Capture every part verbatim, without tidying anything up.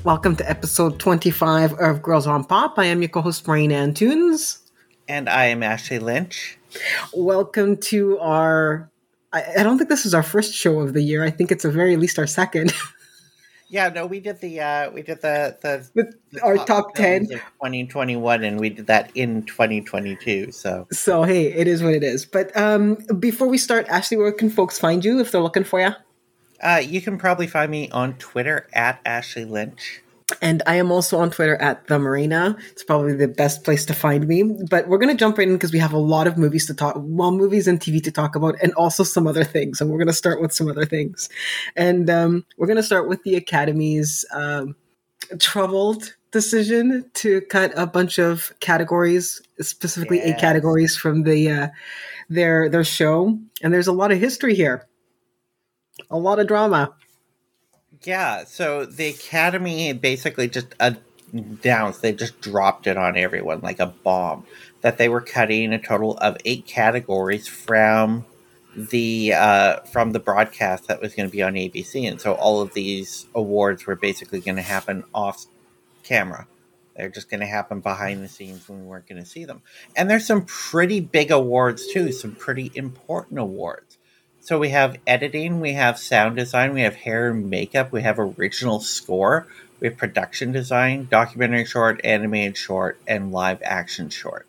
Welcome to episode twenty-five of Girls on Pop. I am your co-host, Maureen Antunes. And I am Ashley Lynch. Welcome to our... I, I don't think this is our first show of the year. I think it's at very least our second. Yeah, no, we did the uh, we did the the, With the our top ten of twenty twenty-one, and we did that in twenty twenty-two. So, so hey, it is what it is. But um, before we start, Ashley, where can folks find you if they're looking for you? Uh, you can probably find me on Twitter at Ashley Lynch. And I am also on Twitter at The Marina. It's probably the best place to find me. But we're going to jump right in because we have a lot of movies to talk, well, movies and T V to talk about, and also some other things. And we're going to start with some other things. And um, we're going to start with the Academy's um, troubled decision to cut a bunch of categories, specifically yes. eight categories from the uh, their their show. And there's a lot of history here. A lot of drama. Yeah, so the Academy basically just announced, they just dropped it on everyone like a bomb, that they were cutting a total of eight categories from the uh, from the broadcast that was going to be on A B C. And so all of these awards were basically going to happen off camera. They're just going to happen behind the scenes when we weren't going to see them. And there's some pretty big awards too, some pretty important awards. So we have editing, we have sound design, we have hair and makeup, we have original score, we have production design, documentary short, animated short, and live action short.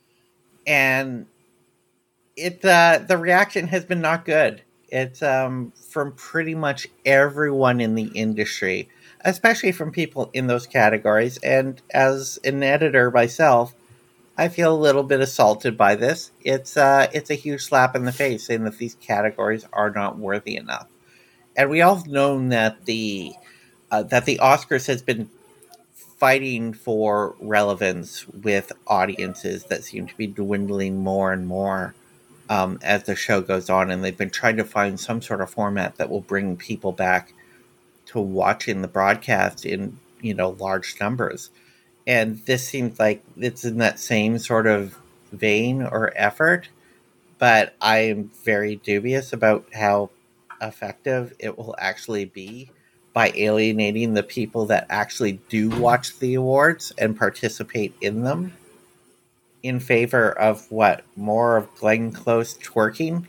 And it uh, the reaction has been not good. It's um, from pretty much everyone in the industry, especially from people in those categories. And as an editor myself, I feel a little bit assaulted by this. It's uh, it's a huge slap in the face saying that these categories are not worthy enough. And we all known that the uh, that the Oscars has been fighting for relevance with audiences that seem to be dwindling more and more um, as the show goes on, and they've been trying to find some sort of format that will bring people back to watching the broadcast in, you know, large numbers. And this seems like it's in that same sort of vein or effort, but I am very dubious about how effective it will actually be by alienating the people that actually do watch the awards and participate in them in favor of what, more of Glenn Close twerking?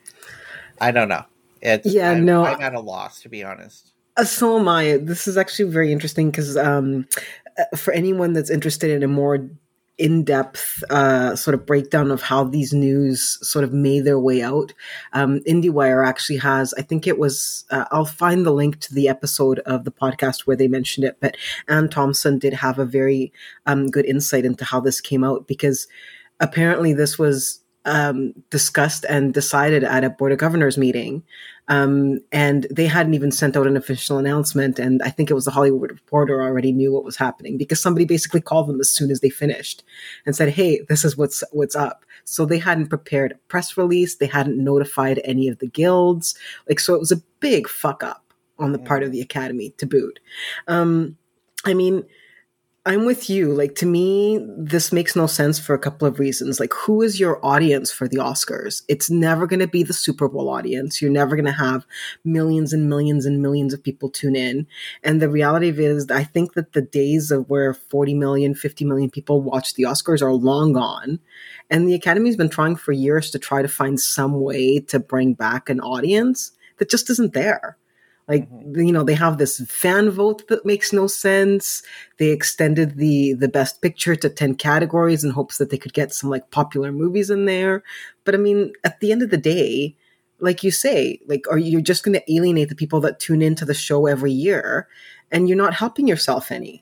I don't know. It's yeah, I'm, no, I'm at a loss, to be honest. Uh, so am I. This is actually very interesting because um, for anyone that's interested in a more in-depth uh, sort of breakdown of how these news sort of made their way out, um, IndieWire actually has, I think it was, uh, I'll find the link to the episode of the podcast where they mentioned it, but Ann Thompson did have a very um, good insight into how this came out, because apparently this was um, discussed and decided at a Board of Governors meeting. Um, and they hadn't even sent out an official announcement. And I think it was the Hollywood Reporter already knew what was happening, because somebody basically called them as soon as they finished and said, hey, this is what's, what's up. So they hadn't prepared a press release. They hadn't notified any of the guilds. Like, so it was a big fuck up on the part of the Academy to boot. Um, I mean, I'm with you. Like, to me, this makes no sense for a couple of reasons. Like, who is your audience for the Oscars? It's never going to be the Super Bowl audience. You're never going to have millions and millions and millions of people tune in. And the reality of it is, I think that the days of where forty million, fifty million people watch the Oscars are long gone. And the Academy's been trying for years to try to find some way to bring back an audience that just isn't there. Like, you know, they have this fan vote that makes no sense. They extended the the best picture to ten categories in hopes that they could get some like popular movies in there. But I mean, at the end of the day, like you say, like, are you just going to alienate the people that tune into the show every year, and you're not helping yourself any?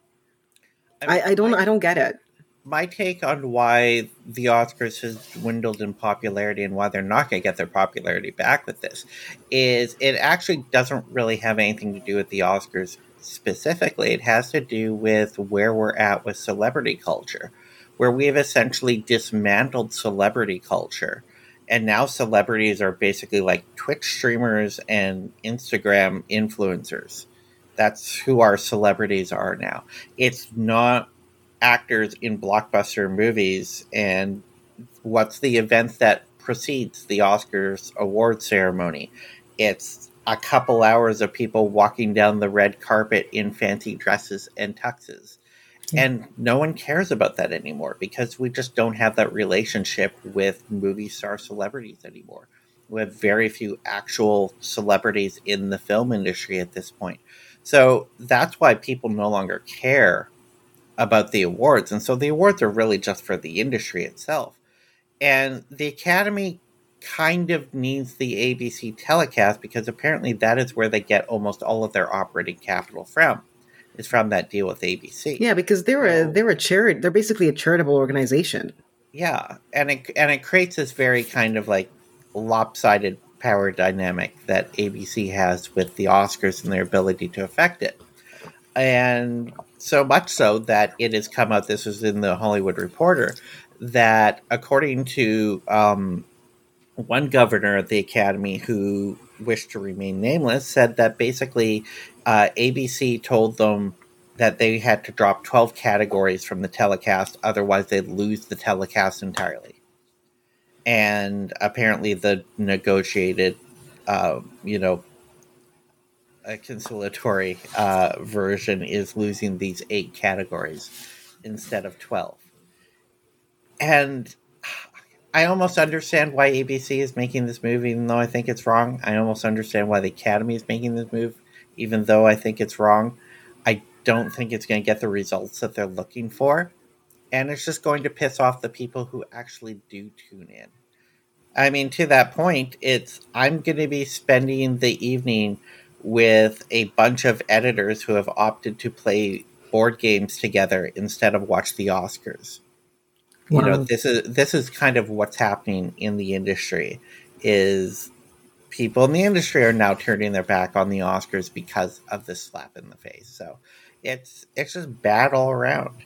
I, I don't, I don't get it. My take on why the Oscars has dwindled in popularity and why they're not going to get their popularity back with this is it actually doesn't really have anything to do with the Oscars specifically. It has to do with where we're at with celebrity culture, where we have essentially dismantled celebrity culture. And now celebrities are basically like Twitch streamers and Instagram influencers. That's who our celebrities are now. It's not actors in blockbuster movies, and what's the event that precedes the Oscars award ceremony? It's a couple hours of people walking down the red carpet in fancy dresses and tuxes. Yeah. And no one cares about that anymore because we just don't have that relationship with movie star celebrities anymore. We have very few actual celebrities in the film industry at this point. So that's why people no longer care about the awards. And so the awards are really just for the industry itself. And the Academy kind of needs the A B C telecast because apparently that is where they get almost all of their operating capital from. Is from that deal with A B C. Yeah, because they're a they're a charity. They're basically a charitable organization. Yeah, and it and it creates this very kind of like lopsided power dynamic that A B C has with the Oscars and their ability to affect it. And so much so that it has come out, this was in the Hollywood Reporter, that according to um, one governor of the Academy who wished to remain nameless, said that basically uh, A B C told them that they had to drop twelve categories from the telecast, otherwise they'd lose the telecast entirely. And apparently the negotiated, uh, you know, a conciliatory uh, version is losing these eight categories instead of twelve. And I almost understand why A B C is making this move, even though I think it's wrong. I almost understand why the Academy is making this move, even though I think it's wrong. I don't think it's going to get the results that they're looking for. And it's just going to piss off the people who actually do tune in. I mean, to that point, it's I'm going to be spending the evening with a bunch of editors who have opted to play board games together instead of watch the Oscars. Wow. You know, this is this is kind of what's happening in the industry. Is people in the industry are now turning their back on the Oscars because of this slap in the face. So it's it's just bad all around.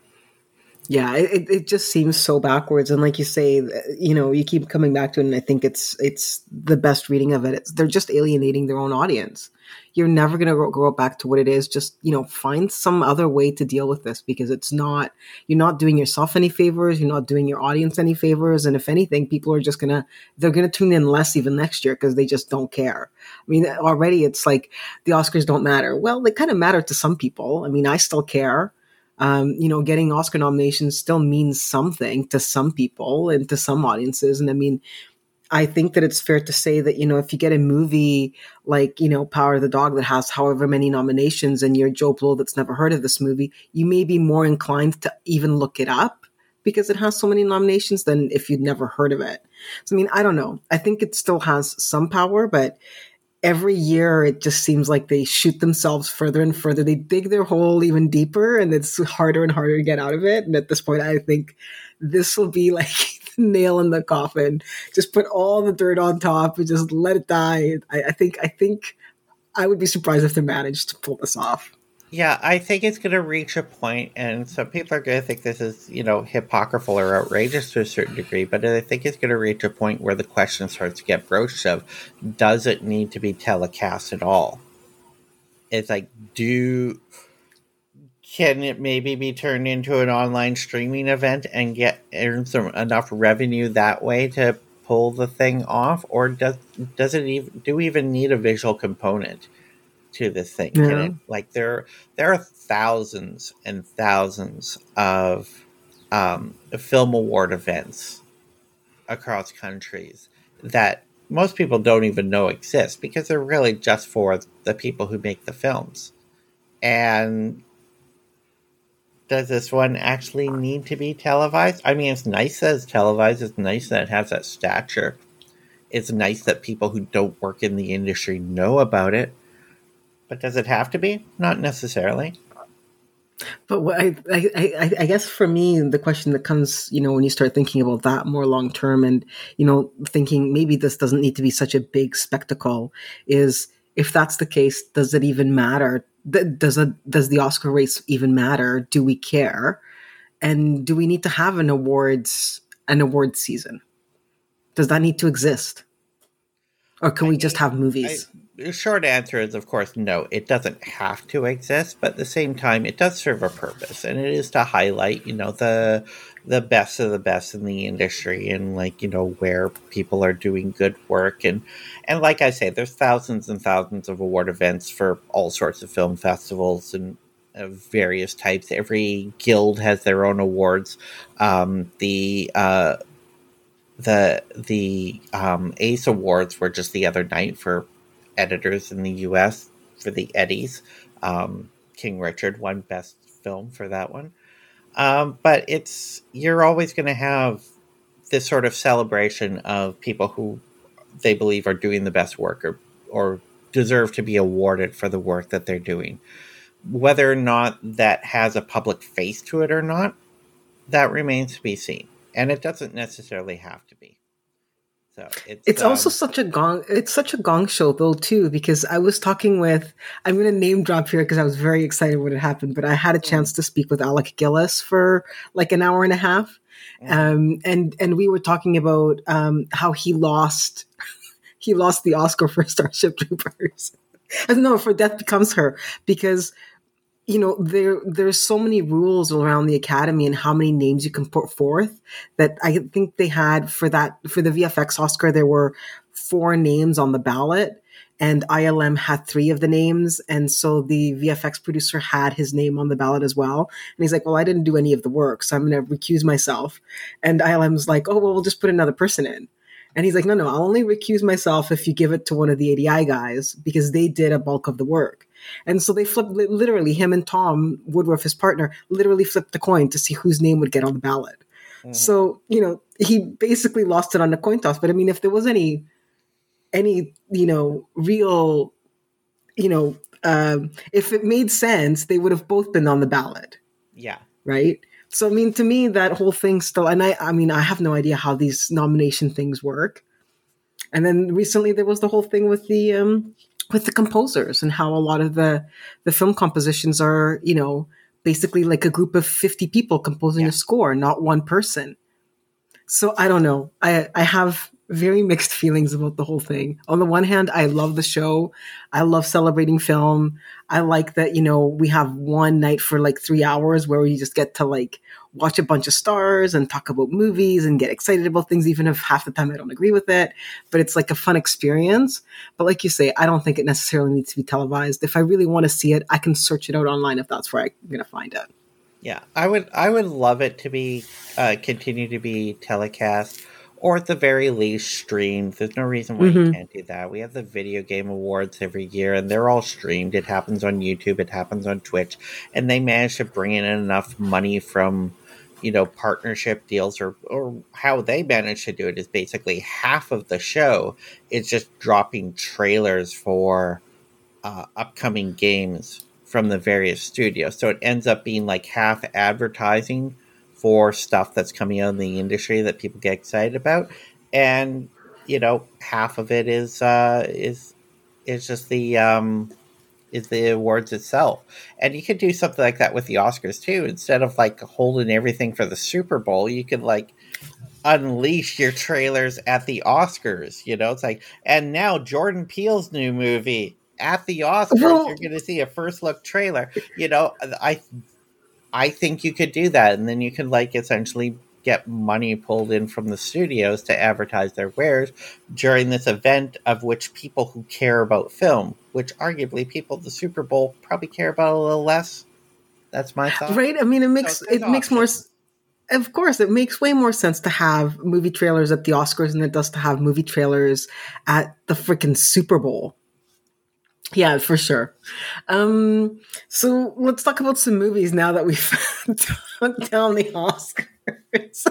Yeah, it, it just seems so backwards. And like you say, you know, you keep coming back to it, and I think it's it's the best reading of it. It's, they're just alienating their own audience. You're never going to go, go back to what it is. Just, you know, find some other way to deal with this, because it's not, you're not doing yourself any favors. You're not doing your audience any favors. And if anything, people are just going to, they're going to tune in less even next year because they just don't care. I mean, already it's like the Oscars don't matter. Well, they kind of matter to some people. I mean, I still care. Um, you know, getting Oscar nominations still means something to some people and to some audiences. And I mean, I think that it's fair to say that, you know, if you get a movie like, you know, Power of the Dog that has however many nominations and you're Joe Blow that's never heard of this movie, you may be more inclined to even look it up because it has so many nominations than if you'd never heard of it. So, I mean, I don't know. I think it still has some power, but every year it just seems like they shoot themselves further and further. They dig their hole even deeper and it's harder and harder to get out of it. And at this point, I think this will be like nail in the coffin. Just put all the dirt on top and just let it die. I, I think I think I would be surprised if they managed to pull this off. Yeah, I think it's going to reach a point, and some people are going to think this is, you know, hypocritical or outrageous to a certain degree, but I think it's going to reach a point where the question starts to get broached of, does it need to be telecast at all? It's like, do... Can it maybe be turned into an online streaming event and get earn some enough revenue that way to pull the thing off, or does does it even do we even need a visual component to this thing? Yeah. Can it, like there there are thousands and thousands of um, film award events across countries that most people don't even know exist because they're really just for the people who make the films. And does this one actually need to be televised? I mean, it's nice that it's televised. It's nice that it has that stature. It's nice that people who don't work in the industry know about it. But does it have to be? Not necessarily. But what I, I, I, I guess for me, the question that comes, you know, when you start thinking about that more long term and, you know, thinking maybe this doesn't need to be such a big spectacle is, if that's the case, does it even matter? Does a, does the Oscar race even matter? Do we care? And do we need to have an awards an awards season? Does that need to exist? Or can I we mean, just have movies? the short answer is, of course, no. It doesn't have to exist, but at the same time, it does serve a purpose, and it is to highlight, you know, the the best of the best in the industry, and like you know where people are doing good work, and and like I say, there's thousands and thousands of award events for all sorts of film festivals and of various types. Every guild has their own awards. Um, the uh, the the um, ACE Awards were just the other night for editors in the U S for the Eddies. Um, King Richard won Best Film for that one. Um, but it's you're always going to have this sort of celebration of people who they believe are doing the best work or or deserve to be awarded for the work that they're doing. Whether or not that has a public face to it or not, that remains to be seen. And it doesn't necessarily have to be. So it's It's um, also such a gong. It's such a gong show though too, because I was talking with. I'm going to name drop here because I was very excited when it happened. But I had a chance to speak with Alec Gillis for like an hour and a half, mm, um, and and we were talking about um, how he lost. He lost the Oscar for Starship Troopers. No, for Death Becomes Her, because you know there there's so many rules around the Academy and how many names you can put forth that I think they had for that for the V F X Oscar. There were four names on the ballot, and I L M had three of the names, and so the V F X producer had his name on the ballot as well. And he's like, "Well, I didn't do any of the work, so I'm going to recuse myself." And I L M's like, "Oh, well, we'll just put another person in." And he's like, no, no, I'll only recuse myself if you give it to one of the A D I guys because they did a bulk of the work. And so they flipped, literally, him and Tom Woodruff, his partner, literally flipped the coin to see whose name would get on the ballot. Mm-hmm. So, you know, he basically lost it on the coin toss. But I mean, if there was any, any, you know, real, you know, um, if it made sense, they would have both been on the ballot. Yeah. Right? So, I mean, to me, that whole thing still, and I, I mean, I have no idea how these nomination things work. And then recently there was the whole thing with the, um, with the composers and how a lot of the, the film compositions are, you know, basically like a group of fifty people composing yeah. a score, not one person. So I don't know. I, I have very mixed feelings about the whole thing. On the one hand, I love the show. I love celebrating film. I like that, you know, we have one night for like three hours where we just get to like watch a bunch of stars and talk about movies and get excited about things, even if half the time I don't agree with it. But it's like a fun experience. But like you say, I don't think it necessarily needs to be televised. If I really want to see it, I can search it out online if that's where I'm going to find it. Yeah, I would I would love it to be uh, continue to be telecast. Or at the very least, streamed. There's no reason why mm-hmm. you can't do that. We have the Video Game Awards every year, and they're all streamed. It happens on YouTube. It happens on Twitch. And they manage to bring in enough money from, you know, partnership deals, or, or how they manage to do it is basically half of the show is just dropping trailers for uh, upcoming games from the various studios. So it ends up being like half advertising for stuff that's coming out in the industry that people get excited about, and you know, half of it is uh, is is just the um, is the awards itself. And you could do something like that with the Oscars too. Instead of like holding everything for the Super Bowl, you could like unleash your trailers at the Oscars. You know, it's like, and now Jordan Peele's new movie at the Oscars, well, you're going to see a first look trailer. You know, I. I think you could do that, and then you could like essentially get money pulled in from the studios to advertise their wares during this event of which people who care about film, which arguably people at the Super Bowl probably care about a little less. That's my thought. Right? I mean, it makes so it makes more. Of course, it makes way more sense to have movie trailers at the Oscars than it does to have movie trailers at the freaking Super Bowl. Yeah, for sure. Um, so let's talk about some movies now that we've took down the Oscars.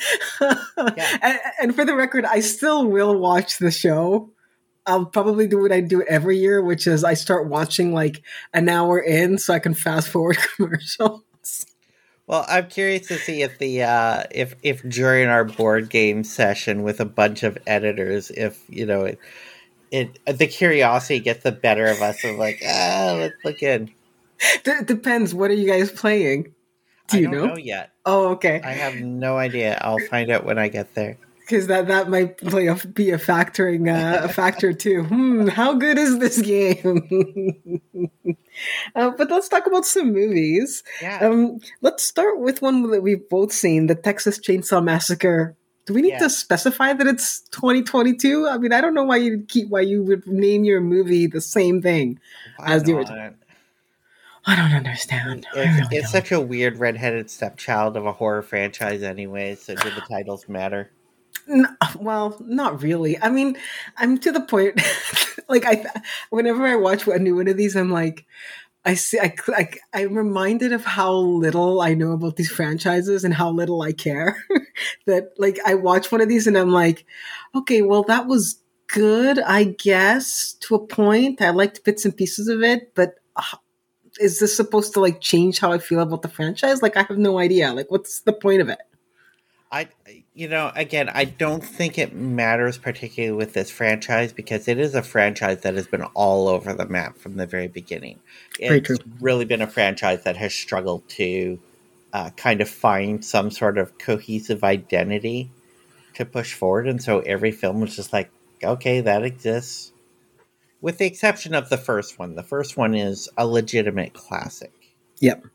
yeah. and, and for the record, I still will watch the show. I'll probably do what I do every year, which is I start watching like an hour in so I can fast forward commercials. Well, I'm curious to see if the uh, if if during our board game session with a bunch of editors, if you know it. It, the curiosity gets the better of us. Of like, ah, let's look in. D- depends. What are you guys playing? Do you I don't know? know yet. Oh, okay. I have no idea. I'll find out when I get there. because that that might play a, be a factoring uh, a factor too. Hmm, how good is this game? uh, but let's talk about some movies. Yeah. Um, let's start with one that we've both seen, the Texas Chainsaw Massacre. Do we need Yeah. to specify that it's twenty twenty-two? I mean, I don't know why you keep why you would name your movie the same thing Why as the original. not? I don't understand. I It's, really it's don't. such a weird redheaded stepchild of a horror franchise anyway, so do the titles matter? N- well, not really. I mean, I'm to the point. Like I, whenever I watch a new one of these, I'm like, I see, I, I, I'm reminded of how little I know about these franchises and how little I care. That like I watch one of these and I'm like, okay, well that was good, I guess, to a point. I liked bits and pieces of it, but uh, is this supposed to like change how I feel about the franchise? Like I have no idea. Like what's the point of it? I, you know, again, I don't think it matters particularly with this franchise because it is a franchise that has been all over the map from the very beginning. Very true. It's really been a franchise that has struggled to uh, kind of find some sort of cohesive identity to push forward, and so every film was just like, okay, that exists. With the exception of the first one, the first one is a legitimate classic. Yep.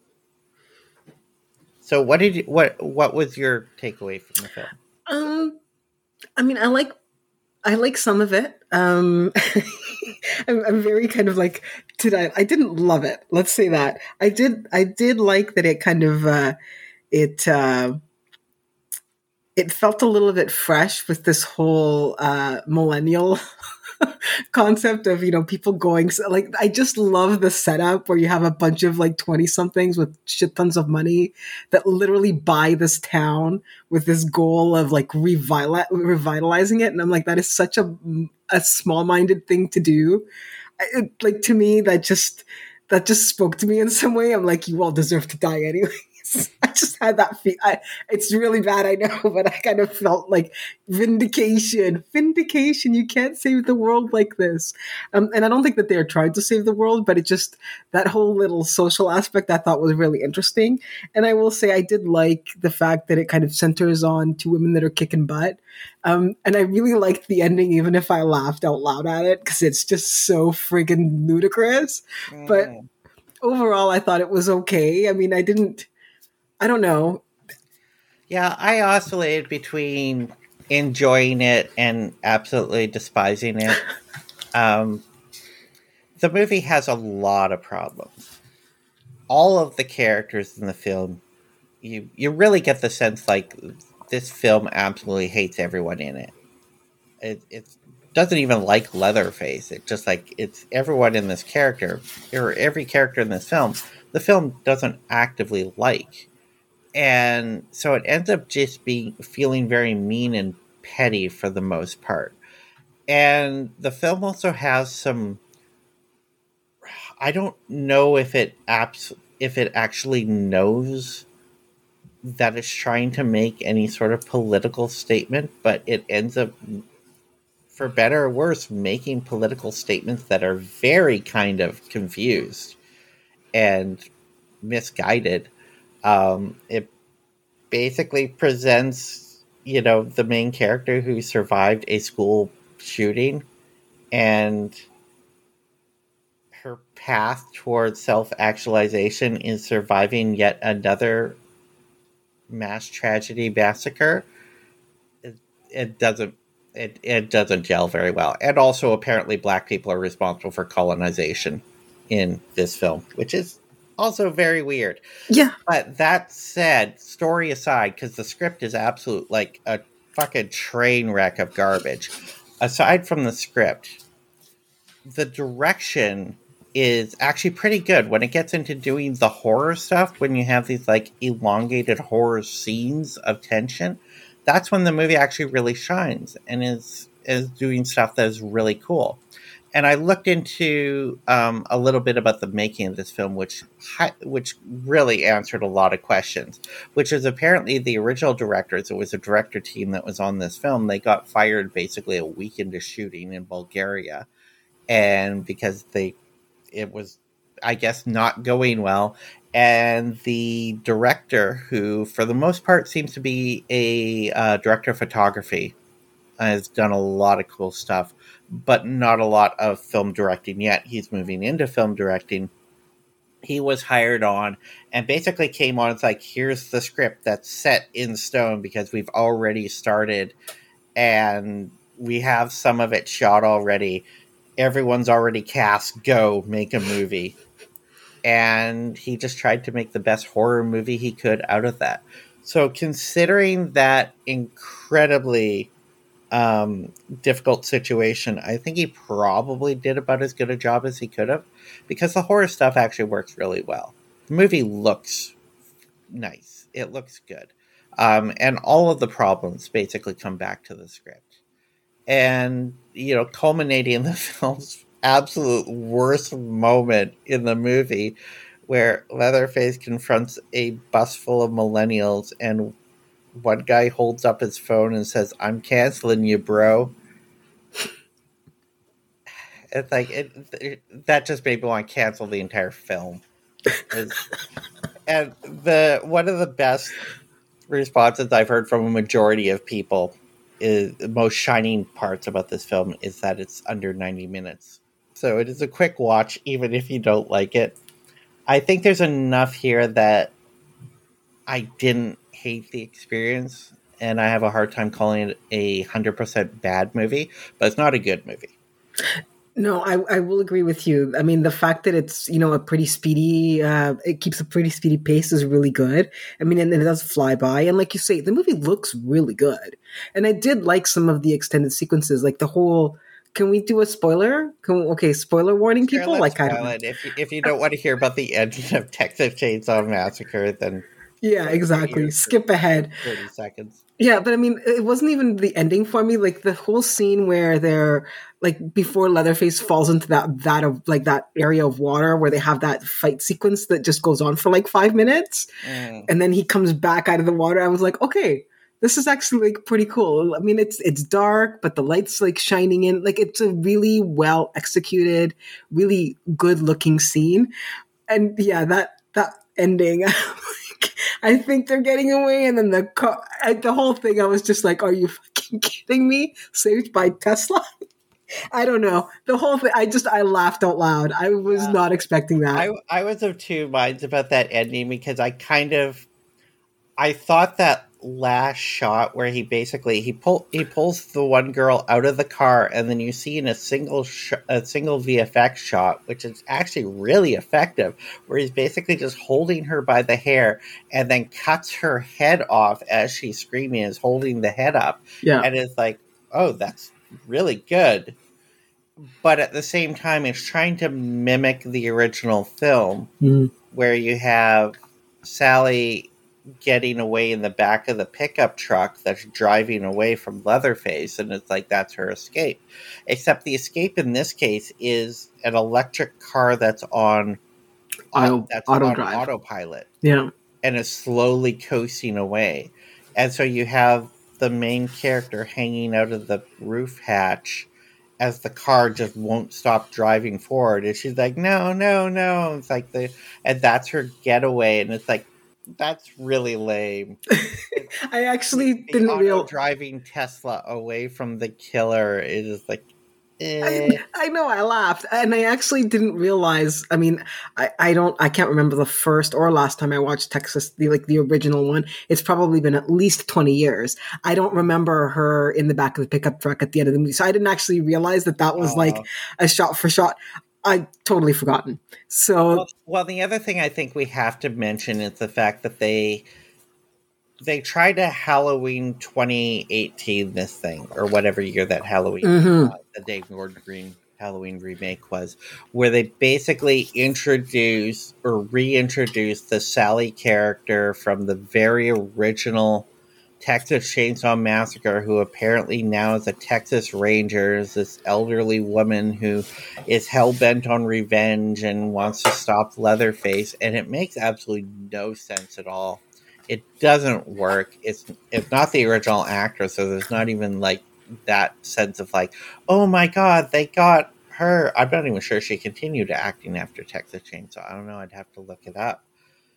So, what did you, what what was your takeaway from the film? Um, I mean, I like I like some of it. Um, I'm, I'm very kind of like did I? I didn't love it. Let's say that I did. I did like that it kind of uh, it uh, it felt a little bit fresh with this whole uh, millennial concept of you know people going like I just love the setup where you have a bunch of like twenty somethings with shit tons of money that literally buy this town with this goal of like revitali- revitalizing it, and I'm like that is such a a small minded thing to do. It, like to me that just that just spoke to me in some way. I'm like you all deserve to die anyways. I just had that feel. I, it's really bad, I know, but I kind of felt like vindication. Vindication. You can't save the world like this. Um, and I don't think that they're trying to save the world, but it just, that whole little social aspect I thought was really interesting. And I will say I did like the fact that it kind of centers on two women that are kicking butt. Um, and I really liked the ending, even if I laughed out loud at it, because it's just so friggin' ludicrous. But Mm. overall, I thought it was okay. I mean, I didn't, I don't know. Yeah, I oscillated between enjoying it and absolutely despising it. Um, the movie has a lot of problems. All of the characters in the film, you you really get the sense like this film absolutely hates everyone in it. It it doesn't even like Leatherface. It just like it's everyone in this character or every character in this film. The film doesn't actively like. And so it ends up just being feeling very mean and petty for the most part. And the film also has some I don't know if it abs- if it actually knows that it's trying to make any sort of political statement, but it ends up for better or worse making political statements that are very kind of confused and misguided. Um, it basically presents, you know, the main character who survived a school shooting and her path towards self actualization is surviving yet another mass tragedy massacre. It, it doesn't. It, it doesn't gel very well. And also, apparently, black people are responsible for colonization in this film, which is also very weird. Yeah. But that said, story aside, because the script is absolute like a fucking train wreck of garbage. Aside from the script, the direction is actually pretty good when it gets into doing the horror stuff. When you have these like elongated horror scenes of tension, that's when the movie actually really shines and is is doing stuff that is really cool. And I looked into um, a little bit about the making of this film, which hi- which really answered a lot of questions. Which is apparently the original directors. It was a director team that was on this film. They got fired basically a week into shooting in Bulgaria, and because they, it was, I guess, not going well, and the director, who for the most part seems to be a uh, director of photography, has done a lot of cool stuff, but not a lot of film directing yet. He's moving into film directing. He was hired on and basically came on. It's like, here's the script that's set in stone because we've already started and we have some of it shot already. Everyone's already cast. Go make a movie. And he just tried to make the best horror movie he could out of that. So considering that incredibly um, difficult situation, I think he probably did about as good a job as he could have, because the horror stuff actually works really well. The movie looks nice. It looks good. Um, and all of the problems basically come back to the script. And, you know, culminating in the film's absolute worst moment in the movie, where Leatherface confronts a bus full of millennials and one guy holds up his phone and says, "I'm canceling you, bro." It's like it, it that just made me want to cancel the entire film. It's, and the one of the best responses I've heard from a majority of people is the most shining parts about this film is that it's under ninety minutes. So it is a quick watch, even if you don't like it. I think there's enough here that I didn't hate the experience, and I have a hard time calling it a hundred percent bad movie, but it's not a good movie. No, I, I will agree with you. I mean, the fact that it's, you know, a pretty speedy, uh, it keeps a pretty speedy pace is really good. I mean, and, and it does fly by. And like you say, the movie looks really good. And I did like some of the extended sequences, like the whole, can we do a spoiler? Can we, okay, spoiler warning, Sure, people? let's Like, I spoil don't know. it. If you, if you don't want to hear about the ending of Texas Chainsaw Massacre, then Yeah, exactly. Skip ahead. thirty seconds. Yeah, but I mean, it wasn't even the ending for me. Like the whole scene where they're like before Leatherface falls into that vat of like that area of water where they have that fight sequence that just goes on for like five minutes, mm. and then he comes back out of the water. I was like, okay, this is actually like pretty cool. I mean, it's it's dark, but the light's like shining in. Like it's a really well executed, really good looking scene. And yeah, that that ending. I think they're getting away, and then the car, the whole thing. I was just like, "Are you fucking kidding me?" Saved by Tesla. I don't know the whole thing. I just I laughed out loud. I was yeah. not expecting that. I I was of two minds about that ending because I kind of I thought that last shot where he basically he pull he pulls the one girl out of the car, and then you see in a single sh- a single V F X shot, which is actually really effective, where he's basically just holding her by the hair and then cuts her head off as she's screaming, is holding the head up. Yeah, and it's like, oh, that's really good. But at the same time, it's trying to mimic the original film, mm-hmm. where you have Sally getting away in the back of the pickup truck that's driving away from Leatherface, and it's like that's her escape. Except the escape in this case is an electric car that's on auto, that's auto on drive. autopilot. Yeah. And is slowly coasting away. And so you have the main character hanging out of the roof hatch as the car just won't stop driving forward. And she's like, no, no, no. It's like the and that's her getaway, and it's like, that's really lame. I actually the, the didn't realize driving Tesla away from the killer is like, eh. I, I know I laughed, and I actually didn't realize. I mean, I, I don't, I can't remember the first or last time I watched Texas, the like the original one. It's probably been at least twenty years. I don't remember her in the back of the pickup truck at the end of the movie, so I didn't actually realize that that was oh. like a shot for shot. I totally forgotten. So, well, well, the other thing I think we have to mention is the fact that they they tried to Halloween twenty eighteen this thing, or whatever year that Halloween, mm-hmm. uh, the Dave Gordon Green Halloween remake was, where they basically introduced or reintroduced the Sally character from the very original Texas Chainsaw Massacre, who apparently now is a Texas Ranger, is this elderly woman who is hell-bent on revenge and wants to stop Leatherface, and it makes absolutely no sense at all. It doesn't work. It's it's not the original actor, so there's not even like that sense of like, oh my god, they got her. I'm not even sure she continued acting after Texas Chainsaw. I don't know. I'd have to look it up.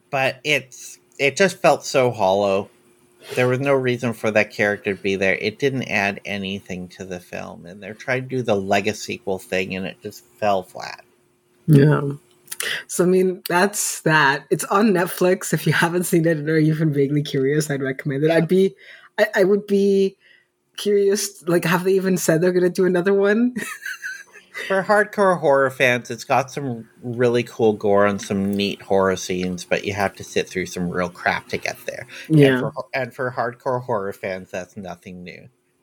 but it's it just felt so hollow. There was no reason for that character to be there. It didn't add anything to the film, and they're trying to do the Lego sequel thing, and it just fell flat. Yeah. So I mean, that's that. It's on Netflix. If you haven't seen it or you've been vaguely curious, I'd recommend it. Yeah. I'd be, I, I would be curious. Like, have they even said they're going to do another one? For hardcore horror fans, it's got some really cool gore and some neat horror scenes, but you have to sit through some real crap to get there. Yeah. And for, and for hardcore horror fans, that's nothing new.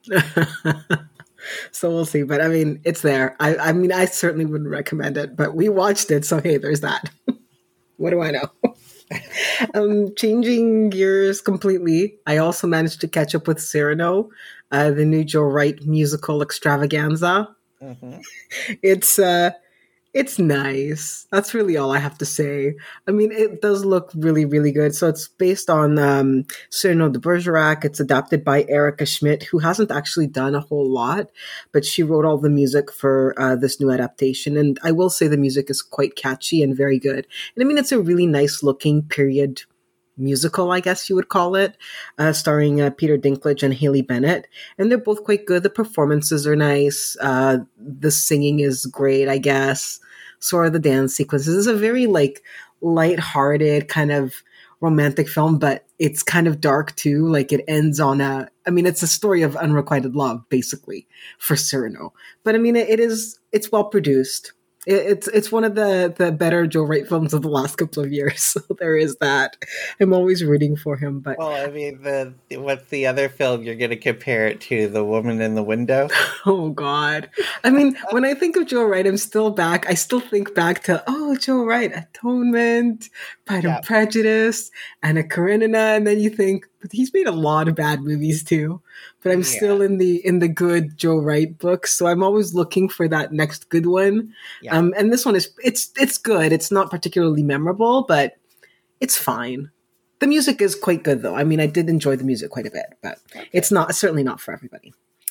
So we'll see. But I mean, it's there. I, I mean, I certainly wouldn't recommend it, but we watched it. So hey, there's that. What do I know? um, changing gears completely. I also managed to catch up with Cyrano, uh, the new Joe Wright musical extravaganza. Mm-hmm. It's uh it's nice. That's really all I have to say. I mean, it does look really, really good. So it's based on um, Cyrano de Bergerac. It's adapted by Erica Schmidt, who hasn't actually done a whole lot, but she wrote all the music for uh, this new adaptation. And I will say the music is quite catchy and very good. And I mean, it's a really nice looking period musical, I guess you would call it, uh, starring uh, Peter Dinklage and Haley Bennett. And they're both quite good. The performances are nice. Uh, the singing is great, I guess. So are the dance sequences. It's a very like light-hearted kind of romantic film, but it's kind of dark too. Like it ends on a, I mean, it's a story of unrequited love, basically, for Cyrano. But I mean, it, it is, it's well produced. It's it's one of the, the better Joe Wright films of the last couple of years. So there is that. I'm always rooting for him. But well, I mean, the what's the other film you're going to compare it to? The Woman in the Window? Oh God! I mean, when I think of Joe Wright, I'm still back. I still think back to oh, Joe Wright, Atonement, Pride yeah. and Prejudice, Anna Karenina, and then you think, but he's made a lot of bad movies too. But I'm yeah. still in the in the good Joe Wright books, so I'm always looking for that next good one. Yeah. Um, and this one is it's it's good. It's not particularly memorable, but it's fine. The music is quite good, though. I mean, I did enjoy the music quite a bit, but okay. it's not certainly not for everybody.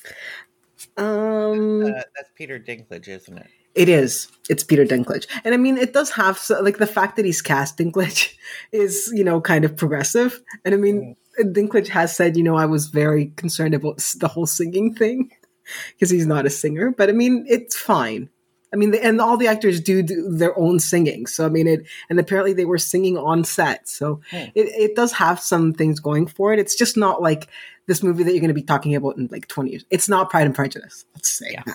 Um, uh, that's Peter Dinklage, isn't it? It is. It's Peter Dinklage, and I mean, it does have so, like the fact that he's cast Dinklage is you know kind of progressive, and I mean. Mm. Dinklage has said, you know, I was very concerned about the whole singing thing because he's not a singer. But I mean, it's fine. I mean, the, and all the actors do, do their own singing. So I mean, it and apparently they were singing on set. So hmm. it, it does have some things going for it. It's just not like this movie that you're going to be talking about in like twenty years. It's not Pride and Prejudice. Let's say yeah.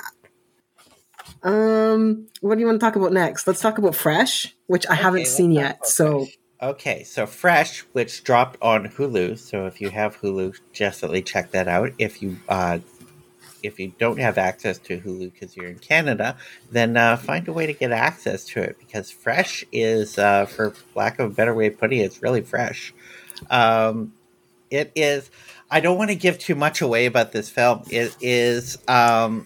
that. Um, what do you want to talk about next? Let's talk about Fresh, which I okay, haven't seen yet. So. Fresh. Okay, so Fresh, which dropped on Hulu. So if you have Hulu, definitely check that out. If you uh, if you don't have access to Hulu because you're in Canada, then uh, find a way to get access to it because Fresh is, uh, for lack of a better way of putting it, it's really fresh. Um, it is. I don't want to give too much away about this film. It is um,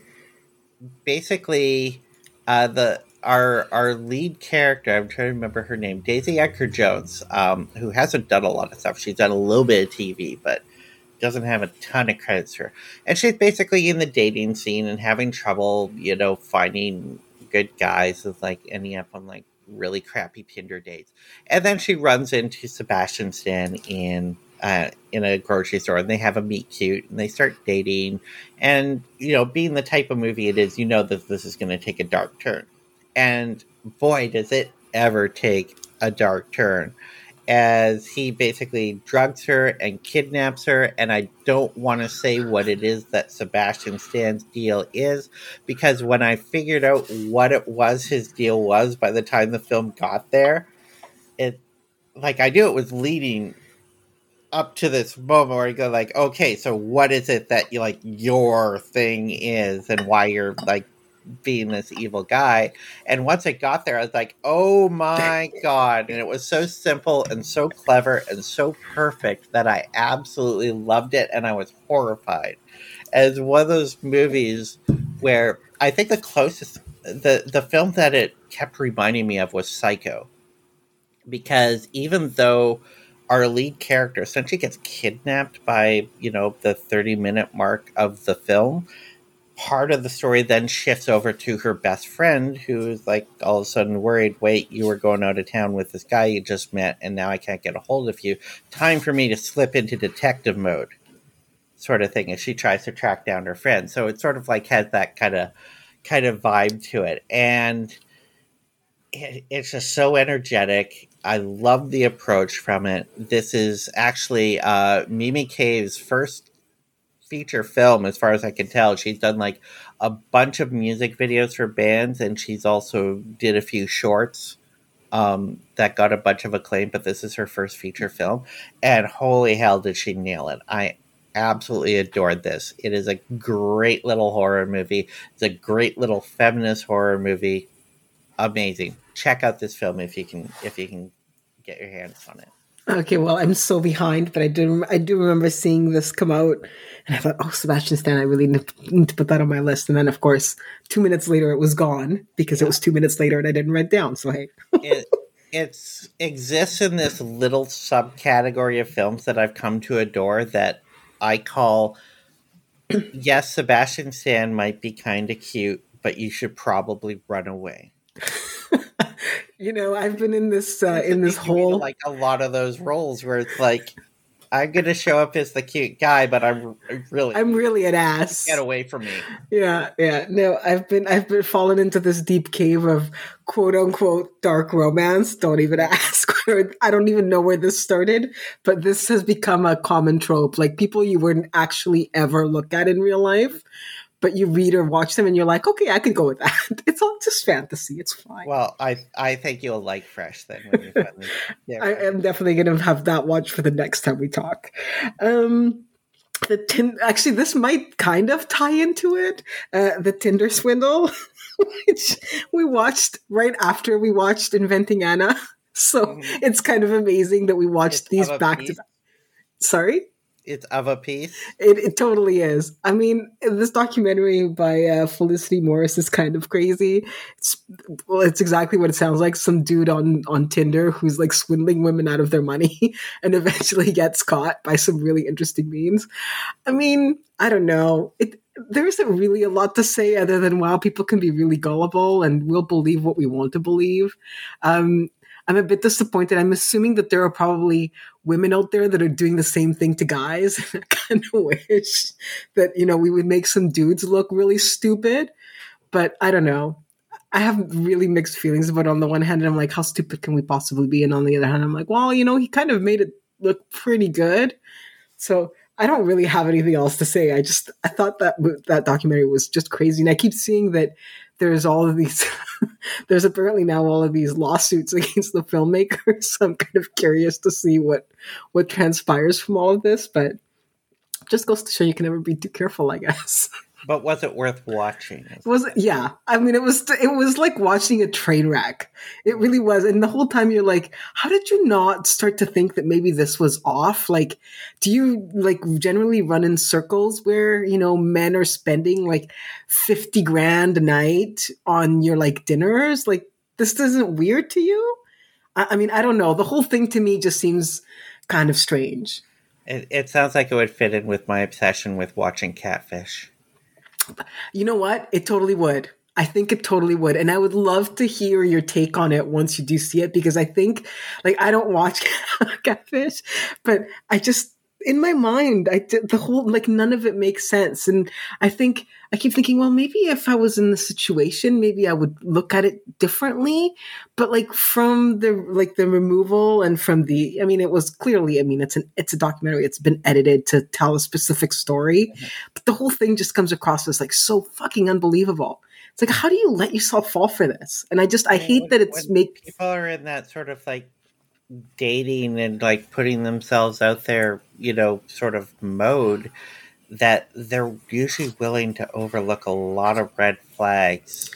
basically uh, the. Our our lead character, I'm trying to remember her name, Daisy Edgar Jones, um, who hasn't done a lot of stuff. She's done a little bit of T V, but doesn't have a ton of credits for her. And she's basically in the dating scene and having trouble, you know, finding good guys with like ending up on like really crappy Tinder dates. And then she runs into Sebastian Stan in uh, in a grocery store, and they have a meet cute, and they start dating. And you know, being the type of movie it is, you know that this is going to take a dark turn. And boy, does it ever take a dark turn as he basically drugs her and kidnaps her. And I don't want to say what it is that Sebastian Stan's deal is, because when I figured out what it was his deal was by the time the film got there, it like I knew it was leading up to this moment where you go like, okay, so what is it that you like your thing is and why you're like being this evil guy. And once it got there, I was like, oh my God. And it was so simple and so clever and so perfect that I absolutely loved it. And I was horrified. As one of those movies where I think the closest, the, the film that it kept reminding me of was Psycho. Because even though our lead character essentially gets kidnapped by, you know, the thirty minute mark of the film, part of the story then shifts over to her best friend, who's like all of a sudden worried. Wait, you were going out of town with this guy you just met, and now I can't get a hold of you. Time for me to slip into detective mode, sort of thing, as she tries to track down her friend. So it sort of like has that kind of kind of vibe to it, and it, it's just so energetic. I love the approach from it. This is actually uh, Mimi Cave's first feature film, as far as I can tell. She's done like a bunch of music videos for bands, and she's also did a few shorts um, that got a bunch of acclaim, but this is her first feature film, and holy hell did she nail it. I absolutely adored this. It is a great little horror movie. It's a great little feminist horror movie. Amazing. Check out this film if you can if you can get your hands on it. Okay, well, I'm so behind, but I do I do remember seeing this come out, and I thought, oh, Sebastian Stan, I really need to put that on my list. And then, of course, two minutes later, it was gone because yeah. It was two minutes later, and I didn't write down. So hey, it it's exists in this little subcategory of films that I've come to adore that I call. Yes, Sebastian Stan might be kind of cute, but you should probably run away. You know, I've been in this uh, in this whole like a lot of those roles where it's like, I'm gonna show up as the cute guy, but I'm really I'm really an ass. Get away from me. Yeah, yeah. No, I've been I've been fallen into this deep cave of quote unquote dark romance. Don't even ask. I don't even know where this started, but this has become a common trope. Like people you wouldn't actually ever look at in real life, but you read or watch them and you're like, okay, I could go with that. It's all just fantasy. It's fine. Well, I I think you'll like Fresh then. When you finally I am definitely going to have that watch for the next time we talk. Um, the tin- Actually, this might kind of tie into it. Uh, the Tinder swindle, which we watched right after we watched Inventing Anna. So mm-hmm. It's kind of amazing that we watched it's these back to back. Sorry? It's of a piece. It, it totally is. I mean, this documentary by uh, Felicity Morris is kind of crazy. It's well, it's exactly what it sounds like. Some dude on, on Tinder who's like swindling women out of their money and eventually gets caught by some really interesting means. I mean, I don't know. It there isn't really a lot to say other than, wow, people can be really gullible and we'll believe what we want to believe. Um, I'm a bit disappointed. I'm assuming that there are probably women out there that are doing the same thing to guys. I kind of wish that, you know, we would make some dudes look really stupid, but I don't know. I have really mixed feelings about it. On the one hand, I'm like, how stupid can we possibly be? And on the other hand, I'm like, well, you know, he kind of made it look pretty good. So I don't really have anything else to say. I just, I thought that that documentary was just crazy. And I keep seeing that there's all of these, there's apparently now all of these lawsuits against the filmmakers. So I'm kind of curious to see what, what transpires from all of this, but just goes to show you can never be too careful, I guess. But was it worth watching? It was, yeah. I mean, it was, it was like watching a train wreck. It really was. And the whole time you're like, how did you not start to think that maybe this was off? Like, do you like generally run in circles where, you know, men are spending like fifty grand a night on your like dinners? Like, this isn't weird to you? I, I mean, I don't know. The whole thing to me just seems kind of strange. It, it sounds like it would fit in with my obsession with watching Catfish. You know what? It totally would. I think it totally would. And I would love to hear your take on it once you do see it, because I think, like, I don't watch Catfish, but I just, in my mind, I did the whole, like, none of it makes sense. And I think, I keep thinking, well, maybe if I was in the situation, maybe I would look at it differently. But like from the, like the removal and from the, I mean, it was clearly, I mean, it's an, it's a documentary. It's been edited to tell a specific story, mm-hmm. but the whole thing just comes across as like so fucking unbelievable. It's like, how do you let yourself fall for this? And I just, I, I mean, hate when, that it's make people are in that sort of like dating and like putting themselves out there, you know, sort of mode, that they're usually willing to overlook a lot of red flags,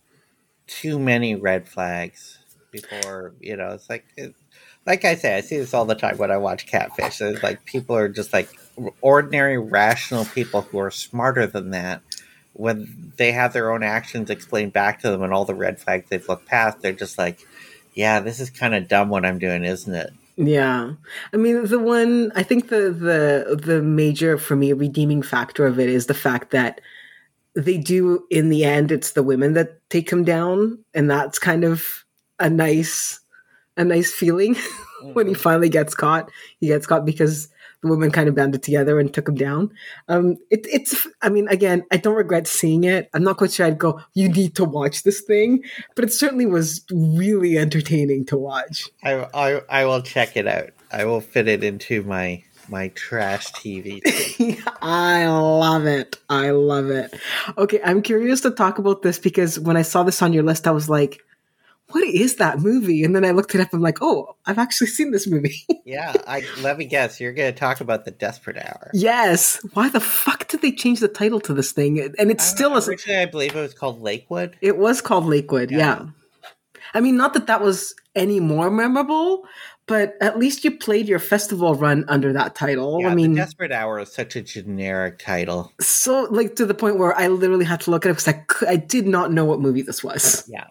too many red flags before, you know, it's like, it, like I say, I see this all the time when I watch Catfish. It's like people are just like ordinary, rational people who are smarter than that. When they have their own actions explained back to them and all the red flags they've looked past, they're just like, yeah, this is kind of dumb what I'm doing, isn't it? Yeah. I mean, the one, I think the, the, the major, for me, redeeming factor of it is the fact that they do in the end, it's the women that take him down, and that's kind of a nice a nice feeling when he Mm-hmm. finally gets caught. He gets caught because the women kind of banded together and took him down. Um, it, it's, I mean, again, I don't regret seeing it. I'm not quite sure I'd go, you need to watch this thing, but it certainly was really entertaining to watch. I, I I will check it out. I will fit it into my my trash T V. I love it. I love it. Okay, I'm curious to talk about this because when I saw this on your list, I was like, what is that movie? And then I looked it up. I'm like, oh, I've actually seen this movie. Yeah, I let me guess. You're going to talk about The Desperate Hour. Yes. Why the fuck did they change the title to this thing? And it's I still know, a, originally, I believe it was called Lakewood. it was called Lakewood. Yeah. Yeah. I mean, not that that was any more memorable, but at least you played your festival run under that title. Yeah, I mean, The Desperate Hour is such a generic title. so like to the point where I literally had to look at it because I, cou- I did not know what movie this was. Yeah.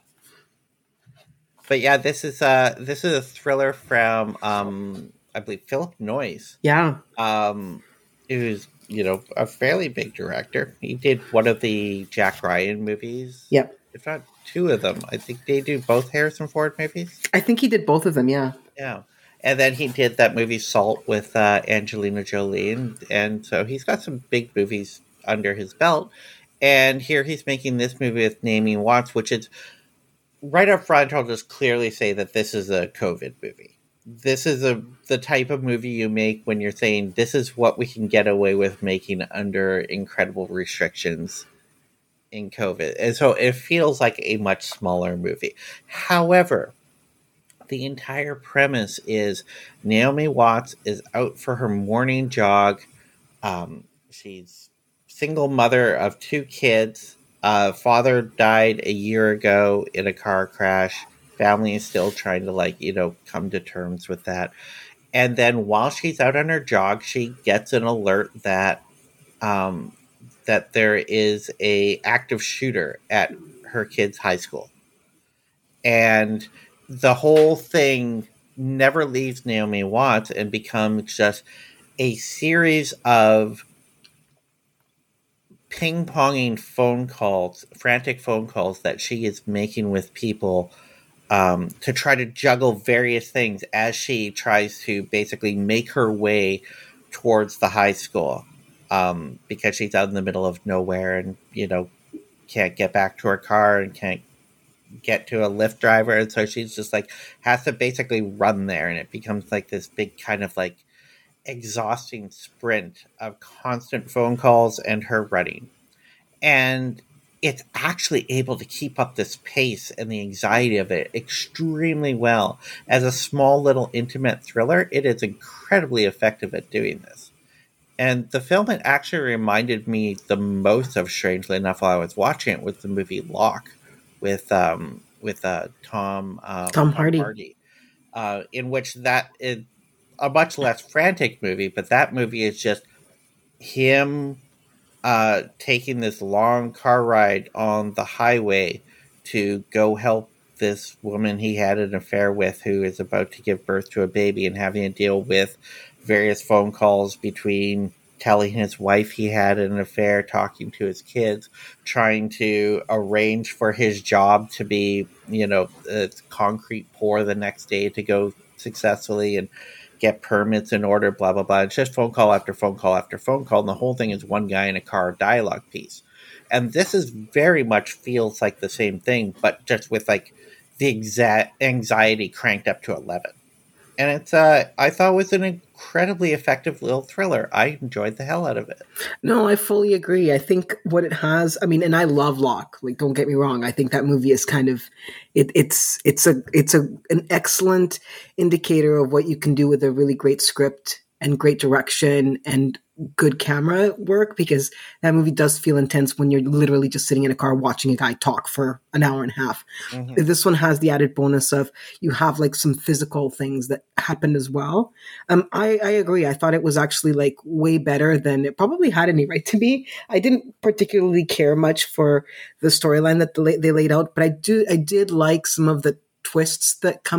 But yeah, this is a this is a thriller from um I believe Philip Noyce. Yeah. Um who's, you know, a fairly big director. He did one of the Jack Ryan movies. Yep. If not two of them. I think they do both Harrison Ford movies. I think he did both of them. Yeah. Yeah. And then he did that movie Salt with uh, Angelina Jolie. And, and so he's got some big movies under his belt. And here he's making this movie with Naomi Watts, which is right up front. I'll just clearly say that this is a COVID movie. This is a the type of movie you make when you're saying this is what we can get away with making under incredible restrictions in COVID. And so it feels like a much smaller movie. However, the entire premise is Naomi Watts is out for her morning jog. Um, she's single mother of two kids. Uh, father died a year ago in a car crash. Family is still trying to, like, you know, come to terms with that. And then while she's out on her jog, she gets an alert that um, that there is a active shooter at her kid's high school. And the whole thing never leaves Naomi Watts and becomes just a series of ping-ponging phone calls, frantic phone calls that she is making with people um, to try to juggle various things as she tries to basically make her way towards the high school um, because she's out in the middle of nowhere and, you know, can't get back to her car and can't get to a Lyft driver. And so she's just like, has to basically run there. And it becomes like this big kind of like exhausting sprint of constant phone calls and her running. And it's actually able to keep up this pace and the anxiety of it extremely well. As a small little intimate thriller, it is incredibly effective at doing this. And the film it actually reminded me the most of, strangely enough, while I was watching it, was the movie Locke with um, with uh, Tom um, Tom Hardy, Tom Hardy uh, in which that is a much less frantic movie, but that movie is just him uh, taking this long car ride on the highway to go help this woman he had an affair with who is about to give birth to a baby and having to deal with various phone calls between telling his wife he had an affair, talking to his kids, trying to arrange for his job to be, you know, uh, concrete pour the next day to go successfully and get permits in order, blah, blah, blah. It's just phone call after phone call after phone call. And the whole thing is one guy in a car dialogue piece. And this is very much feels like the same thing, but just with like the exact anxiety cranked up to eleven. And it's, uh, I thought it was an incredibly effective little thriller. I enjoyed the hell out of it. No, I fully agree. I think what it has, I mean, and I love Locke. Like, don't get me wrong. I think that movie is kind of, it, it's, it's a, it's a, an excellent indicator of what you can do with a really great script and great direction and good camera work, because that movie does feel intense when you're literally just sitting in a car watching a guy talk for an hour and a half. Mm-hmm. This one has the added bonus of you have like some physical things that happened as well. Um, I, I agree. I thought it was actually like way better than it probably had any right to be. I didn't particularly care much for the storyline that they laid out, but I do, I did like some of the twists that come up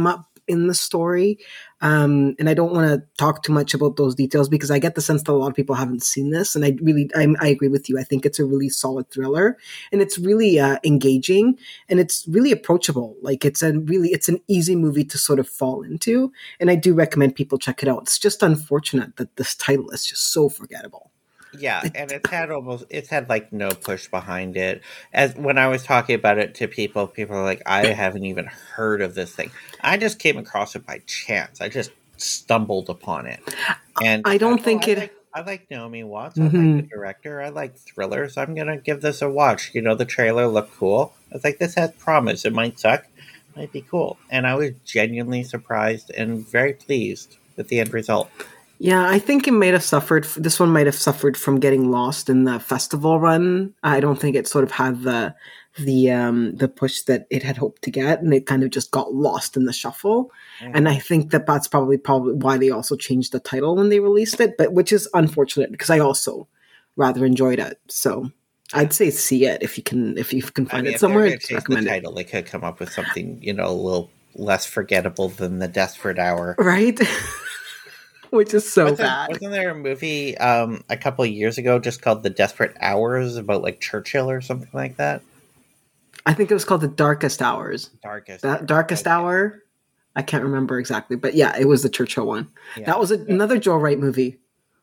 in the story. Um, and I don't want to talk too much about those details because I get the sense that a lot of people haven't seen this. And I really, I, I agree with you. I think it's a really solid thriller, and it's really uh, engaging, and it's really approachable. Like it's a really, it's an easy movie to sort of fall into. And I do recommend people check it out. It's just unfortunate that this title is just so forgettable. Yeah, and it's had almost it's had like no push behind it. As when I was talking about it to people, people are like, I haven't even heard of this thing. I just came across it by chance. I just stumbled upon it. And I don't I, think oh, it I like, I like Naomi Watts. mm-hmm. I like the director. I like thrillers. I'm gonna give this a watch. You know, the trailer looked cool. I was like, this has promise. It might suck, might be cool. And I was genuinely surprised and very pleased with the end result. Yeah, I think it might have suffered. This one might have suffered from getting lost in the festival run. I don't think it sort of had the the um, the push that it had hoped to get, and it kind of just got lost in the shuffle. Mm-hmm. And I think that that's probably probably why they also changed the title when they released it, but which is unfortunate because I also rather enjoyed it. So I'd say see it if you can if you can find I mean, it somewhere. If they're change the title, it. They could come up with something you know a little less forgettable than The Desperate Hour, right? Which is so wasn't, bad. Wasn't there a movie um, a couple of years ago just called The Desperate Hours about like Churchill or something like that? I think it was called The Darkest Hours. Darkest. The Darkest okay. Hour. I can't remember exactly, but yeah, it was the Churchill one. Yeah. That was a, another Joe Wright movie.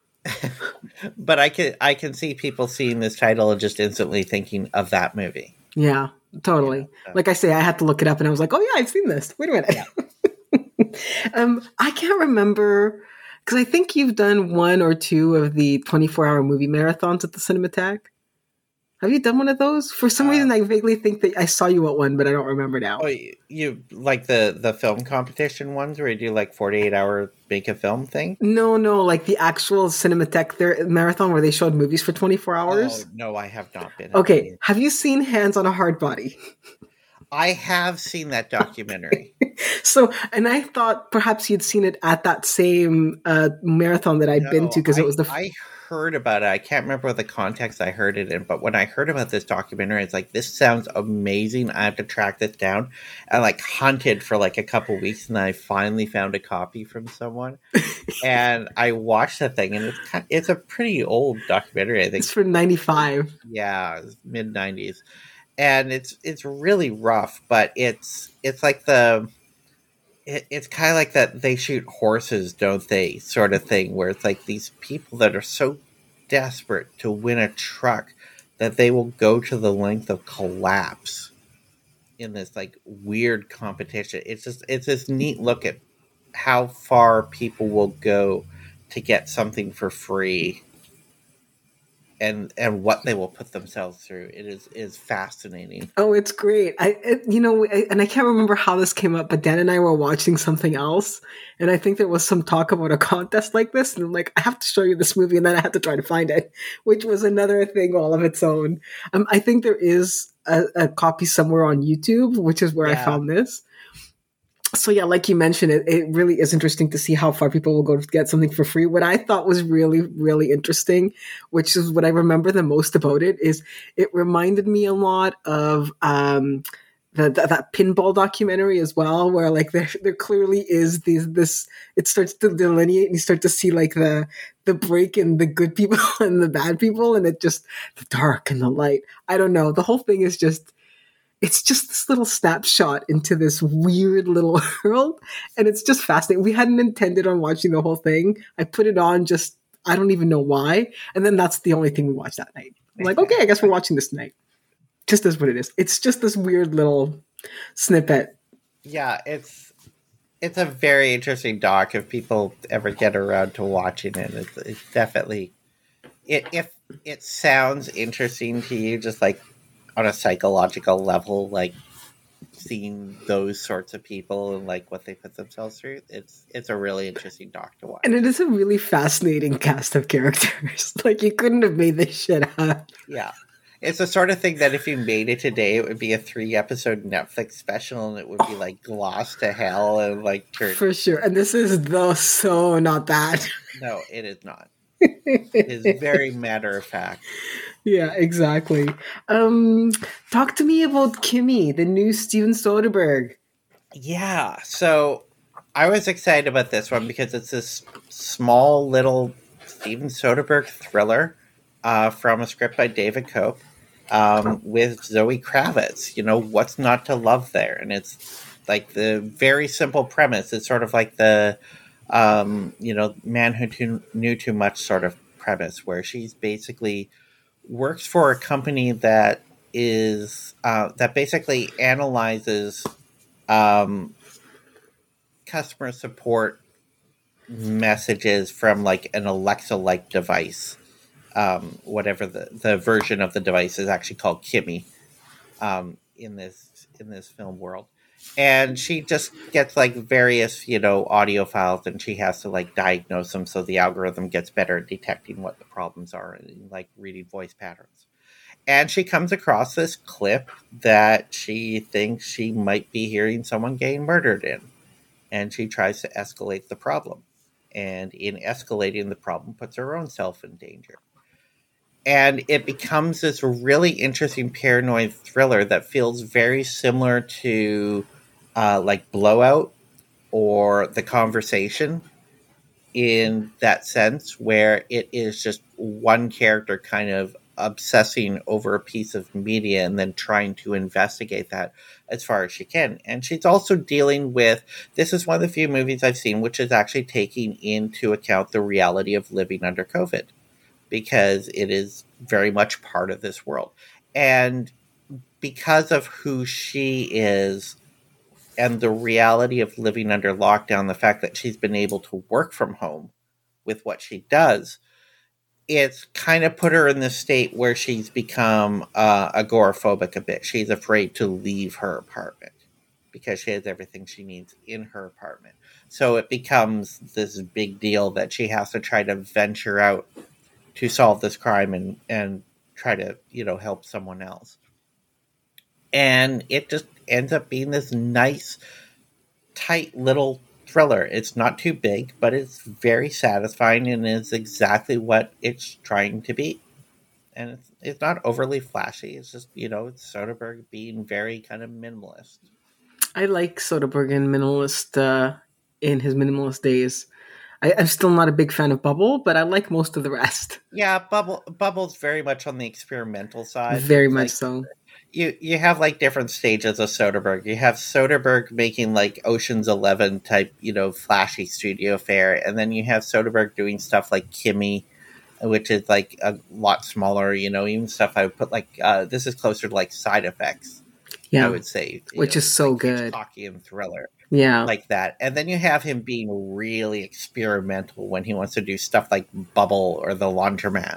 But I can I can see people seeing this title and just instantly thinking of that movie. Yeah, totally. Yeah, so. Like I say, I had to look it up, and I was like, "Oh yeah, I've seen this." Wait a minute. Yeah. um, I can't remember. Because I think you've done one or two of the twenty-four hour movie marathons at the Cinematheque. Have you done one of those? For some uh, reason, I vaguely think that I saw you at one, but I don't remember now. Oh, you, you like the, the film competition ones where you do like forty-eight hour make a film thing? No, no, like the actual Cinematheque there, marathon where they showed movies for twenty-four hours. Oh, no, I have not been. Okay, have you seen Hands on a Hard Body? I have seen that documentary. So, and I thought perhaps you'd seen it at that same uh, marathon that I'd no, been to because it was the. F- I heard about it. I can't remember the context I heard it in, but when I heard about this documentary, it's like, this sounds amazing. I have to track this down. I like hunted for like a couple weeks, and I finally found a copy from someone, and I watched that thing, and it's kind of, it's a pretty old documentary. I think it's from ninety-five. Yeah, mid nineties. And it's it's really rough, but it's it's like the it, it's kind of like that they shoot horses, don't they? Sort of thing, where it's like these people that are so desperate to win a truck that they will go to the length of collapse in this like weird competition. It's just it's this neat look at how far people will go to get something for free. And, and what they will put themselves through. It is is fascinating. Oh, it's great. I it, you know, I, and I can't remember how this came up, but Dan and I were watching something else, and I think there was some talk about a contest like this, and I'm like, I have to show you this movie, and then I had to try to find it, which was another thing all of its own. Um, I think there is a, a copy somewhere on YouTube, which is where yeah. I found this. So yeah, like you mentioned, it, it really is interesting to see how far people will go to get something for free. What I thought was really, really interesting, which is what I remember the most about it, is it reminded me a lot of um, the, the, that pinball documentary as well, where like there, there clearly is these, this, it starts to delineate and you start to see like the, the break in the good people and the bad people, and it just, the dark and the light. I don't know. The whole thing is just, it's just this little snapshot into this weird little world. And it's just fascinating. We hadn't intended on watching the whole thing. I put it on just, I don't even know why. And then that's the only thing we watched that night. I'm like, okay, I guess we're watching this tonight. Just as what it is. It's just this weird little snippet. Yeah, it's it's a very interesting doc if people ever get around to watching it. It's, it's definitely, it, if it sounds interesting to you, just like, on a psychological level, like seeing those sorts of people and like what they put themselves through, it's it's a really interesting doc to watch. And it is a really fascinating cast of characters. Like you couldn't have made this shit up. Yeah. It's the sort of thing that if you made it today, it would be a three episode Netflix special, and it would be like glossed to hell and like turned. For sure. And this is though so not that. No, it is not. It is very matter of fact. Yeah, exactly. Um, talk to me about Kimi, the new Steven Soderbergh. Yeah, so I was excited about this one because it's this small little Steven Soderbergh thriller uh, from a script by David Koepp um, with Zoe Kravitz. You know, what's not to love there? And it's like the very simple premise. It's sort of like the, um, you know, man who too, knew too much sort of premise, where she's basically works for a company that is uh, that basically analyzes um, customer support messages from like an Alexa like device, um, whatever the, the version of the device is actually called Kimmy um, in this in this film world. And she just gets like various, you know, audio files, and she has to like diagnose them so the algorithm gets better at detecting what the problems are and like reading voice patterns. And she comes across this clip that she thinks she might be hearing someone getting murdered in, and she tries to escalate the problem. And in escalating the problem, puts her own self in danger. And it becomes this really interesting paranoid thriller that feels very similar to uh, like Blowout or The Conversation, in that sense, where it is just one character kind of obsessing over a piece of media and then trying to investigate that as far as she can. And she's also dealing with, this is one of the few movies I've seen which is actually taking into account the reality of living under COVID, because it is very much part of this world. And because of who she is and the reality of living under lockdown, the fact that she's been able to work from home with what she does, it's kind of put her in this state where she's become uh, agoraphobic a bit. She's afraid to leave her apartment because she has everything she needs in her apartment. So it becomes this big deal that she has to try to venture out to solve this crime and, and try to, you know, help someone else. And it just ends up being this nice, tight little thriller. It's not too big, but it's very satisfying and is exactly what it's trying to be. And it's, it's not overly flashy. It's just, you know, it's Soderbergh being very kind of minimalist. I like Soderbergh and minimalist uh, in his minimalist days. I, I'm still not a big fan of Bubble, but I like most of the rest. Yeah, Bubble Bubble's very much on the experimental side. Very It's much like, so. You you have like different stages of Soderbergh. You have Soderbergh making like Ocean's Eleven type, you know, flashy studio fare, and then you have Soderbergh doing stuff like Kimmy, which is like a lot smaller. You know, even stuff I would put like uh, this is closer to like Side Effects. Yeah, I would say, you which know, is so like good. Hitchcockian thriller. Yeah, Like that. And then you have him being really experimental when he wants to do stuff like Bubble or The Laundromat.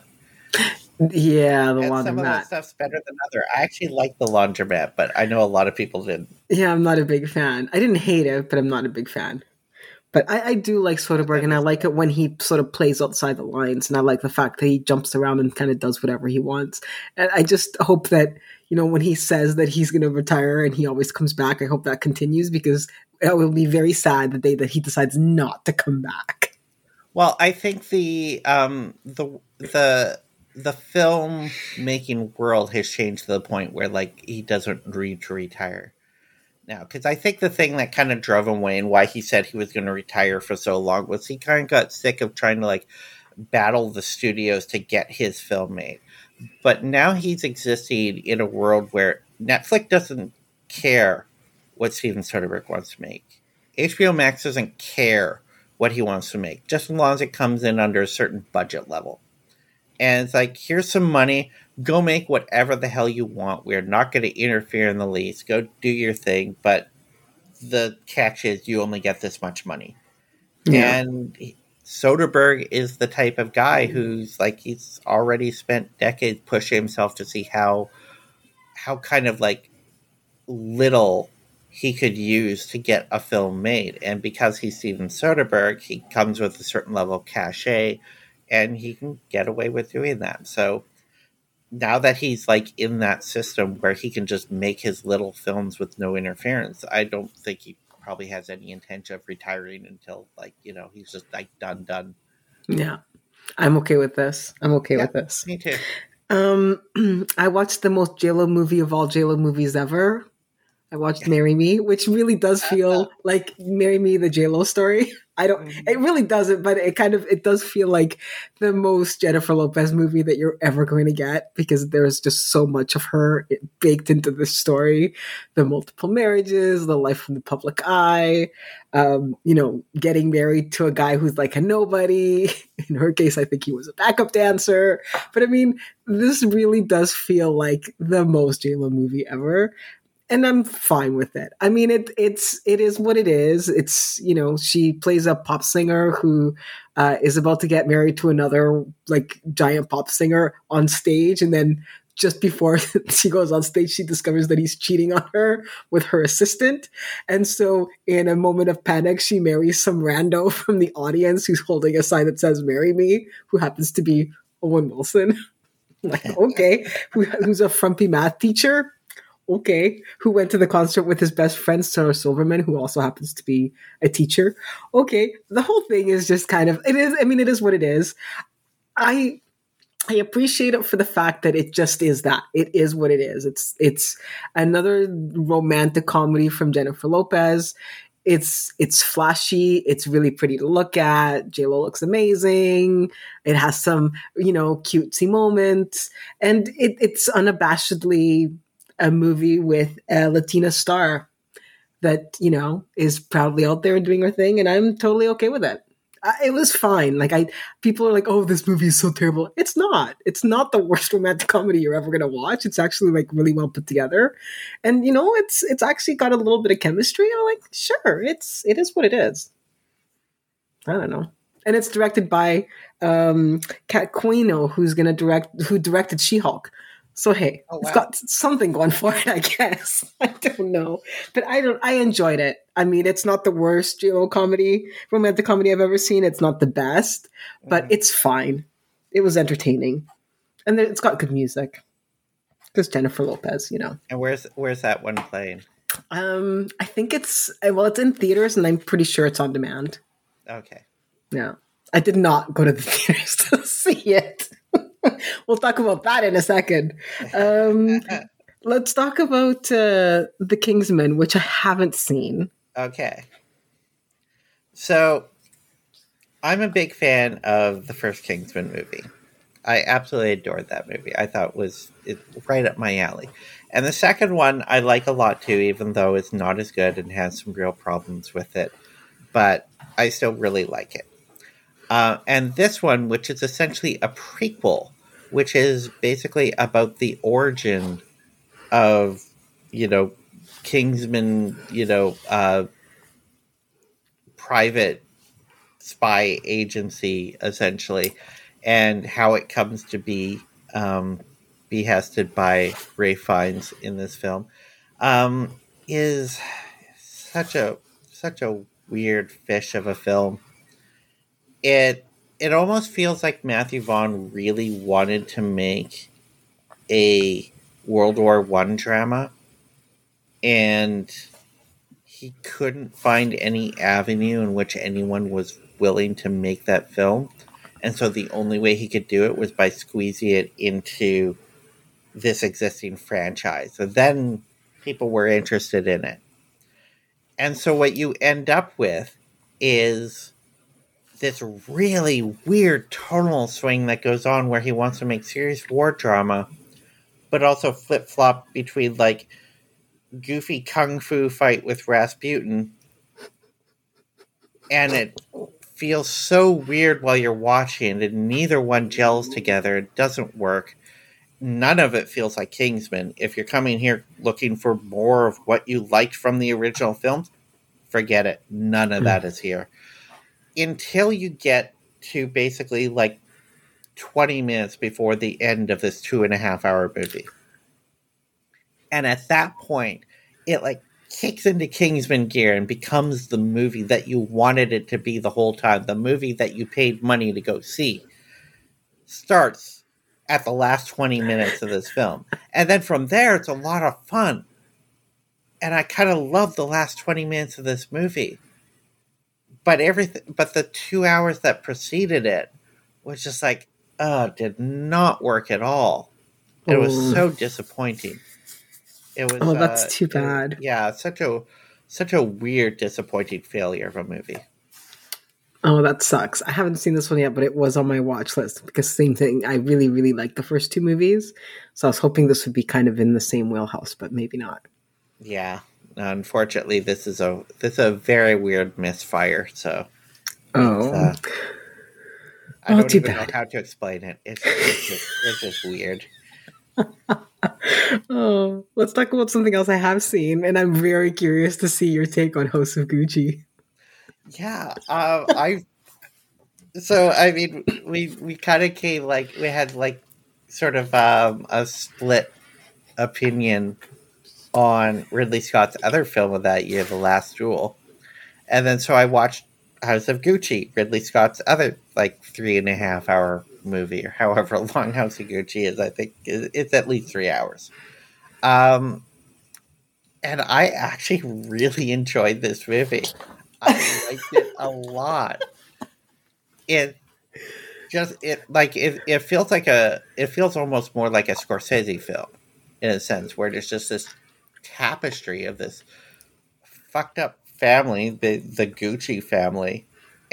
Yeah, the And some of that laundromat. stuff's better than other. I actually like The Laundromat, but I know a lot of people didn't. Yeah, I'm not a big fan. I didn't hate it, but I'm not a big fan. But I, I do like I Soderbergh, thought it and I was like it when he sort of plays outside the lines, and I like the fact that he jumps around and kind of does whatever he wants. And I just hope that, you know, when he says that he's going to retire and he always comes back, I hope that continues, because it will be very sad the day that he decides not to come back. Well, I think the um, the the the film making world has changed to the point where like he doesn't need to retire now, because I think the thing that kind of drove him away and why he said he was going to retire for so long was he kind of got sick of trying to like battle the studios to get his film made. But now he's existing in a world where Netflix doesn't care what Steven Soderbergh wants to make. H B O Max doesn't care what he wants to make, just as long as it comes in under a certain budget level. And it's like, here's some money. Go make whatever the hell you want. We're not going to interfere in the least. Go do your thing. But the catch is you only get this much money. Yeah. And Soderbergh is the type of guy who's like, he's already spent decades pushing himself to see how, how kind of like little he could use to get a film made. And because he's Steven Soderbergh, he comes with a certain level of cachet, and he can get away with doing that. So now that he's like in that system where he can just make his little films with no interference, I don't think he probably has any intention of retiring until like, you know, he's just like done, done. Yeah. I'm okay with this. I'm okay Yeah, with this. me too. Um, I watched the most J-Lo movie of all J-Lo movies ever. I watched Marry Me, which really does Uh, feel like Marry Me, the J Lo story. I don't. It mhm. really doesn't, but it kind of it does feel like the most Jennifer Lopez movie that you're ever going to get because there's just so much of her baked into this story. The multiple marriages, the life from the public eye, um, you know, getting married to a guy who's like a nobody. In her case, I think he was a backup dancer. But I mean, this really does feel like the most J Lo movie ever, and I'm fine with it. I mean, it it's it is what it is. It's, you know, she plays a pop singer who uh, is about to get married to another like giant pop singer on stage, and then just before she goes on stage, she discovers that he's cheating on her with her assistant, and so in a moment of panic, she marries some rando from the audience who's holding a sign that says "Marry Me," who happens to be Owen Wilson. Like, okay, who, who's a frumpy math teacher, okay, who went to the concert with his best friend Sarah Silverman, who also happens to be a teacher. Okay, the whole thing is just kind of it is. I mean, it is what it is. I I appreciate it for the fact that it just is that. It is what it is. It's it's another romantic comedy from Jennifer Lopez. It's it's flashy. It's really pretty to look at. J Lo looks amazing. It has some, you know, cutesy moments, and it, it's unabashedly a movie with a Latina star that, you know, is proudly out there and doing her thing, and I'm totally okay with it. I, it was fine. Like I, people are like, "Oh, this movie is so terrible." It's not. It's not the worst romantic comedy you're ever gonna watch. It's actually like really well put together, and you know, it's it's actually got a little bit of chemistry. I'm like, sure, it's it is what it is. I don't know. And it's directed by um, Kat Quino, who's gonna direct, who directed She-Hulk. So hey, Oh it's wow. got something going for it, I guess. I don't know, but I don't. I enjoyed it. I mean, it's not the worst J Lo comedy, romantic comedy I've ever seen. It's not the best, but Mhm. it's fine. It was entertaining, and it's got good music. Because Jennifer Lopez, you know. And where's where's that one playing? Um, I think it's well, it's in theaters, and I'm pretty sure it's on demand. Okay. Yeah, I did not go to the theaters to see it. We'll talk about that in a second. Um, let's talk about uh, The Kingsman, which I haven't seen. Okay. So I'm a big fan of the first Kingsman movie. I absolutely adored that movie. I thought was it, right up my alley. And the second one I like a lot too, even though it's not as good and has some real problems with it. But I still really like it. Uh, and this one, which is essentially a prequel, which is basically about the origin of, you know, Kingsman, you know, uh, private spy agency, essentially, and how it comes to be um, behested by Ray Fiennes in this film, um, is such a such a weird fish of a film. It it almost feels like Matthew Vaughn really wanted to make a World War One drama, and he couldn't find any avenue in which anyone was willing to make that film. And so the only way he could do it was by squeezing it into this existing franchise. So then people were interested in it. And so what you end up with is this really weird tonal swing that goes on where he wants to make serious war drama, but also flip flop between like goofy kung fu fight with Rasputin, and it feels so weird while you're watching it, and neither one gels together. It doesn't work. None of it feels like Kingsman. If you're coming here looking for more of what you liked from the original films, forget it. None of that is here. Until you get to basically like twenty minutes before the end of this two and a half hour movie. And at that point, it like kicks into Kingsman gear and becomes the movie that you wanted it to be the whole time. The movie that you paid money to go see starts at the last twenty minutes of this film. And then from there, it's a lot of fun. And I kind of love the last twenty minutes of this movie. But everything, but the two hours that preceded it was just like, oh, did not work at all. It was Oh, so disappointing. It was, Oh, that's uh, too it, bad. yeah, such a such a weird, disappointing failure of a movie. Oh, that sucks. I haven't seen this one yet, but it was on my watch list because same thing. I really, really liked the first two movies, so I was hoping this would be kind of in the same wheelhouse, but maybe not. Yeah, unfortunately, this is a this is a very weird misfire. So it's Oh, uh, I oh, don't too even know bad. how to explain it. It's it's just it's just weird. Oh, let's talk about something else I have seen, and I'm very curious to see your take on House of Gucci. Yeah, uh, I so I mean we we kind of came like we had like sort of um, a split opinion on Ridley Scott's other film of that year, The Last Duel. And then so I watched House of Gucci, Ridley Scott's other like three and a half hour movie, or however long House of Gucci is. I think it's at least three hours. Um, and I actually really enjoyed this movie. I liked it a lot. It just it like it, it feels like a it feels almost more like a Scorsese film in a sense, where there's just this tapestry of this fucked up family, the the Gucci family,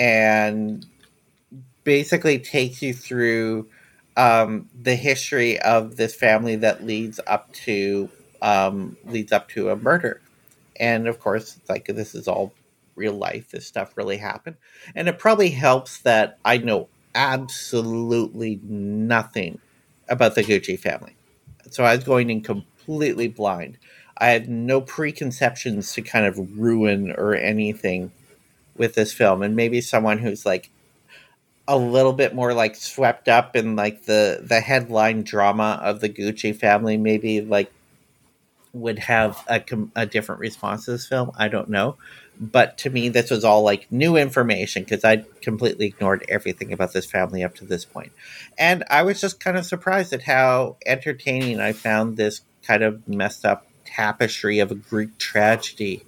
and basically takes you through um, the history of this family that leads up to um, leads up to a murder. And of course, like this is all real life. This stuff really happened, and it probably helps that I know absolutely nothing about the Gucci family. So I was going in completely blind. I had no preconceptions to kind of ruin or anything with this film. And maybe someone who's like a little bit more like swept up in like the the headline drama of the Gucci family, maybe like would have a, a different response to this film. I don't know. But to me, this was all like new information because I'd completely ignored everything about this family up to this point. And I was just kind of surprised at how entertaining I found this kind of messed up tapestry of a Greek tragedy,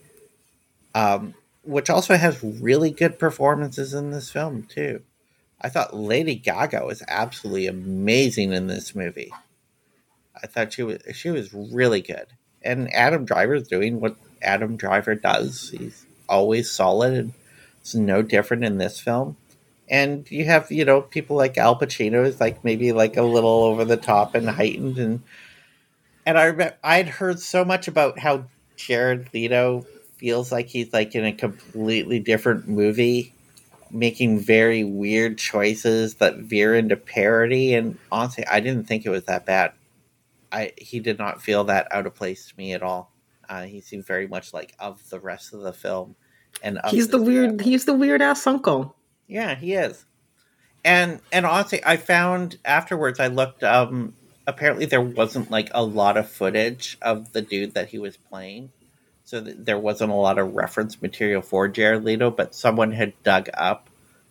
um, which also has really good performances in this film, too. I thought Lady Gaga was absolutely amazing in this movie. I thought she was she was really good. And Adam Driver's doing what Adam Driver does. He's always solid, and it's no different in this film. And you have, you know, people like Al Pacino is like maybe like a little over the top and heightened, and and I remember I'd heard so much about how Jared Leto feels like he's like in a completely different movie, making very weird choices that veer into parody. And honestly, I didn't think it was that bad. I he did not feel that out of place to me at all. Uh, he seemed very much like of the rest of the film and of He's the this weird. family. He's the weird ass uncle. Yeah, he is. And and honestly, I found afterwards I looked. Um, apparently, there wasn't like a lot of footage of the dude that he was playing, so th- there wasn't a lot of reference material for Jared Leto. But someone had dug up,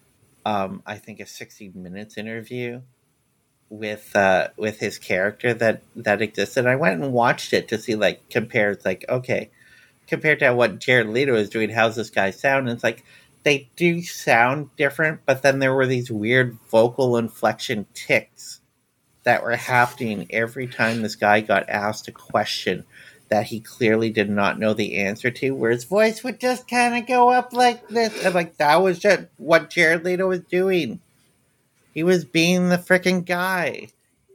um, I think, a sixty minutes interview with uh, with his character that that existed. I went and watched it to see like compared like okay, compared to what Jared Leto is doing, how's this guy sound? And it's like they do sound different, but then there were these weird vocal inflection ticks that were happening every time this guy got asked a question that he clearly did not know the answer to, where his voice would just kind of go up like this. And like that was just what Jared Leto was doing. He was being the freaking guy.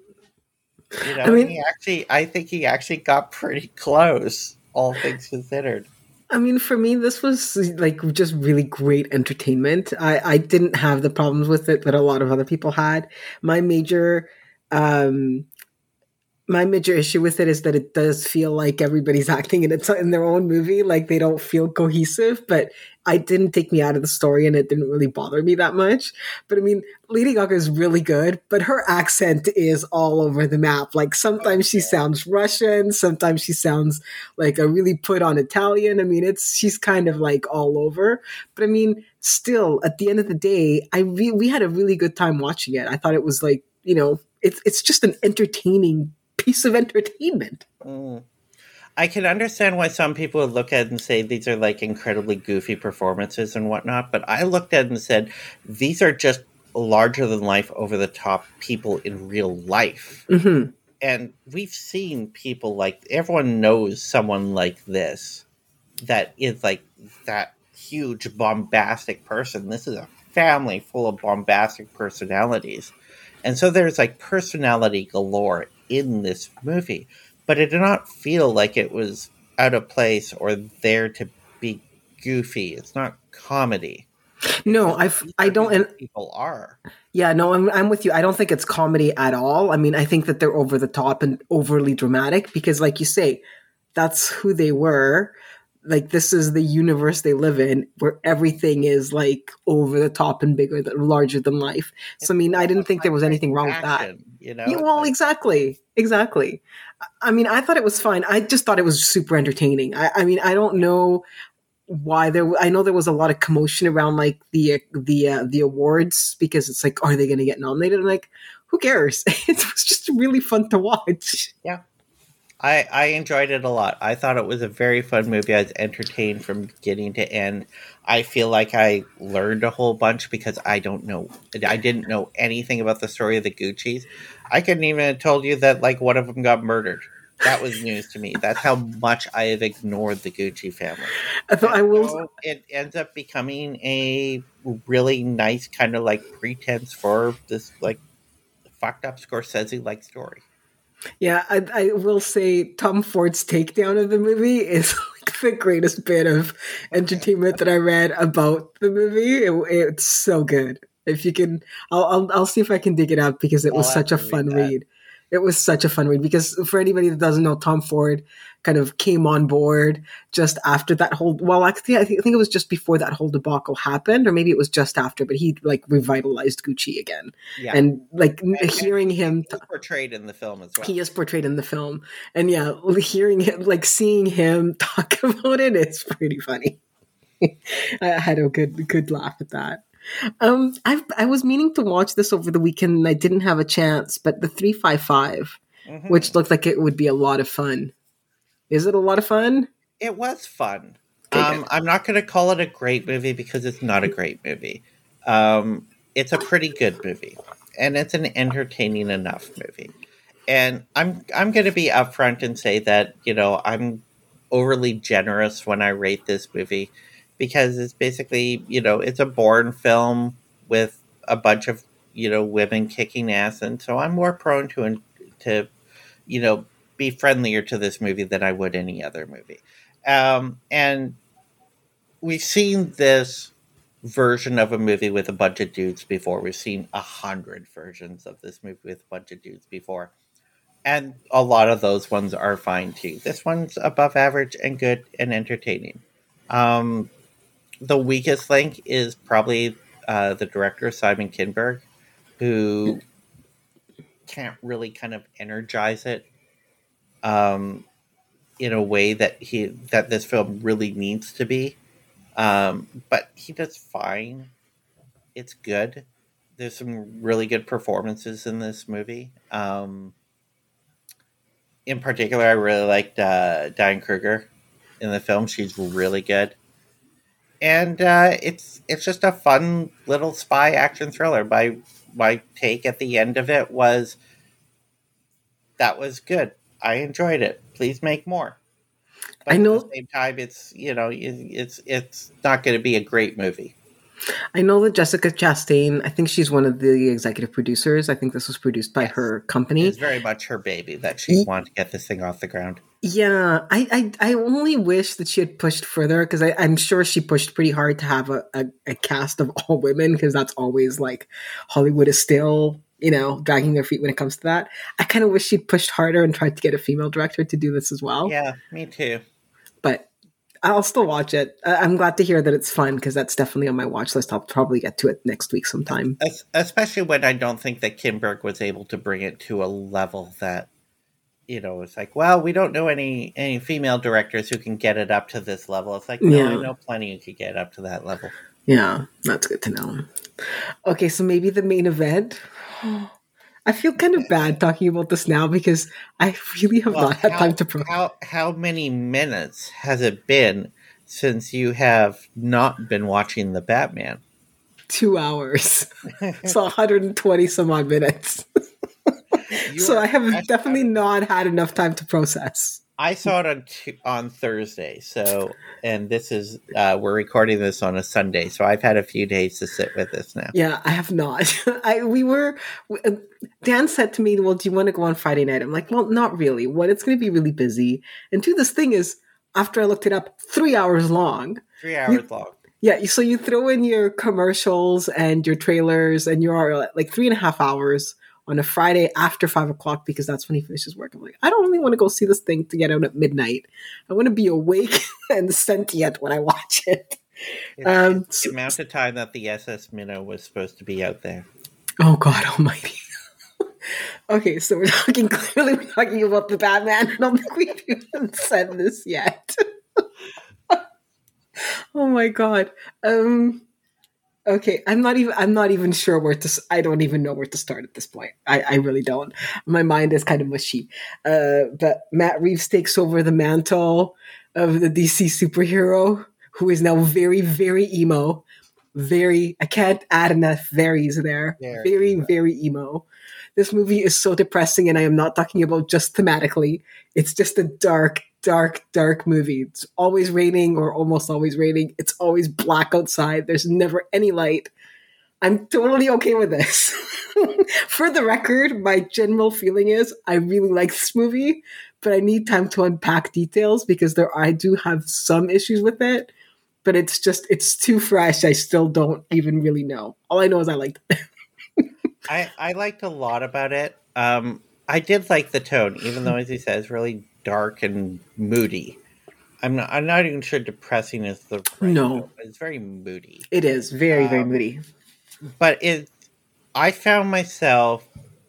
You I know, and mean, he actually, I think he actually got pretty close, all things considered. I mean, for me, this was like just really great entertainment. I, I didn't have the problems with it that a lot of other people had. My major, um, my major issue with it is that it does feel like everybody's acting in its in their own movie, like they don't feel cohesive. But I didn't take me out of the story, and it didn't really bother me that much. But I mean, Lady Gaga is really good, but her accent is all over the map. Like Oh, sometimes she yeah. sounds Russian, sometimes she sounds like a really put on Italian. I mean, it's she's kind of like all over. But I mean, still, at the end of the day, I re- we had a really good time watching it. I thought it was like you know, it's it's just an entertaining piece of entertainment. Mm. I can understand why some people would look at it and say these are like incredibly goofy performances and whatnot, but I looked at it and said these are just larger than life, over the top people in real life. Mm-hmm. And we've seen people like everyone knows someone like this that is like that huge bombastic person. This is a family full of bombastic personalities. And so there's like personality galore in this movie, but it did not feel like it was out of place or there to be goofy. It's not comedy No, because I these I are who don't, these and people are. yeah, no, I'm I'm with you. I don't think it's comedy at all. I mean, I think that they're over the top and overly dramatic because, like you say, that's who they were. Like this is the universe they live in, where everything is like over the top and bigger, than, larger than life. So, It's I mean, I didn't almost think there like was science anything wrong with that. fiction, you know? Yeah, It's well, like exactly, exactly. I mean, I thought it was fine. I just thought it was super entertaining. I, I mean, I don't know why there. I know there was a lot of commotion around like the the uh, the awards because it's like, are they going to get nominated? I'm like, who cares? It was just really fun to watch. yeah. I, I enjoyed it a lot. I thought it was a very fun movie. I was entertained from beginning to end. I feel like I learned a whole bunch because I don't know. I didn't know anything about the story of the Gucci's. I couldn't even have told you that like one of them got murdered. That was news to me. That's how much I have ignored the Gucci family. I thought And I will. so it ends up becoming a really nice kind of like pretense for this like fucked up Scorsese like story. Yeah, I, I will say Tom Ford's takedown of the movie is like the greatest bit of entertainment that I read about the movie. It, it's so good. If you can, I'll, I'll I'll see if I can dig it up because it was I'll have such a to read fun that. read. It was such a fun read because for anybody that doesn't know, Tom Ford kind of came on board just after that whole. Well, actually, I think, I think it was just before that whole debacle happened, or maybe it was just after. But he like revitalized Gucci again, Yeah. and like And- and hearing he- him. he's portrayed in the film as well. He is portrayed in the film, and yeah, hearing him, like seeing him talk about it, it's pretty funny. I had a good, good laugh at that. Um, I I was meaning to watch this over the weekend, and I didn't have a chance. But the three five five, Mhm. which looked like it would be a lot of fun. Is it a lot of fun? It was fun. Okay, Um, good. I'm not going to call it a great movie because it's not a great movie. Um, it's a pretty good movie, and it's an entertaining enough movie. And I'm I'm going to be upfront and say that you know I'm overly generous when I rate this movie because it's basically you know it's a Bourne film with a bunch of you know women kicking ass, and so I'm more prone to to you know be friendlier to this movie than I would any other movie. Um, and we've seen this version of a movie with a bunch of dudes before. We've seen a hundred versions of this movie with a bunch of dudes before. And a lot of those ones are fine too. This one's above average and good and entertaining. Um, the weakest link is probably uh, the director, Simon Kinberg, who can't really kind of energize it um, in a way that he that this film really needs to be. Um, but he does fine. It's good. There's some really good performances in this movie. Um, in particular, I really liked uh, Diane Kruger in the film. She's really good, and uh, it's it's just a fun little spy action thriller. My my take at the end of it was that was good. I enjoyed it. Please make more. But I at the know. same time, it's you know it's it's not going to be a great movie. I know that Jessica Chastain. I think she's one of the executive producers. I think this was produced by Yes. her company. It's very much her baby that she Ye- wanted to get this thing off the ground. Yeah, I, I, I only wish that she had pushed further because I'm sure she pushed pretty hard to have a, a, a cast of all women because that's always like Hollywood is still, you know, dragging their feet when it comes to that. I kind of wish she'd pushed harder and tried to get a female director to do this as well. Yeah, me too. But I'll still watch it. I- I'm glad to hear that it's fun because that's definitely on my watch list. I'll probably get to it next week sometime. Es- Especially when I don't think that Kinberg was able to bring it to a level that, you know, it's like, well, we don't know any any female directors who can get it up to this level. It's like, no, Yeah. I know plenty who could get up to that level. Yeah, that's good to know. Okay, so maybe the main event. I feel kind of bad talking about this now because I really have Well, not had how, time to pro. how how many minutes has it been since you have not been watching the Batman? Two hours. So one hundred twenty some odd minutes. You So are I have fresh out definitely of the. not had enough time to process. I saw it on t- on Thursday, so and this is uh, we're recording this on a Sunday, so I've had a few days to sit with this now. Yeah, I have not. I we were Dan said to me, "Well, do you want to go on Friday night?" I'm like, "Well, not really. One, it's going to be really busy, and two, this thing is after I looked it up, three hours long. Three You, hours long. yeah, so you throw in your commercials and your trailers, and you're like three and a half hours on a Friday after five o'clock because that's when he finishes work. I'm like, I don't really want to go see this thing to get out at midnight. I want to be awake and sentient when I watch it." It's, Um, it's the amount of time that the S S Minnow was supposed to be out there. Oh God Almighty! Okay, so we're talking clearly. We're talking about the Batman. I don't think we've even said this yet. Oh my God. Um. Okay, I'm not even. I'm not even sure where to. I don't even know where to start at this point. I, I really don't. My mind is kind of mushy. Uh, but Matt Reeves takes over the mantle of the D C superhero, who is now very, very emo. Very. I can't add enough very's there. Very Very, emo. very emo. This movie is so depressing, and I am not talking about just thematically. It's just a dark, dark, dark movie. It's always raining or almost always raining. It's always black outside. There's never any light. I'm totally okay with this. For the record, my general feeling is I really like this movie, but I need time to unpack details because there I do have some issues with it. But it's just it's too fresh. I still don't even really know. All I know is I liked it. I, I liked a lot about it. Um, I did like the tone, even though, as he says, really dark and moody. I'm not. I'm not even sure depressing is the right No. word, but it's very moody. It is very, very Um, moody. But it, I found myself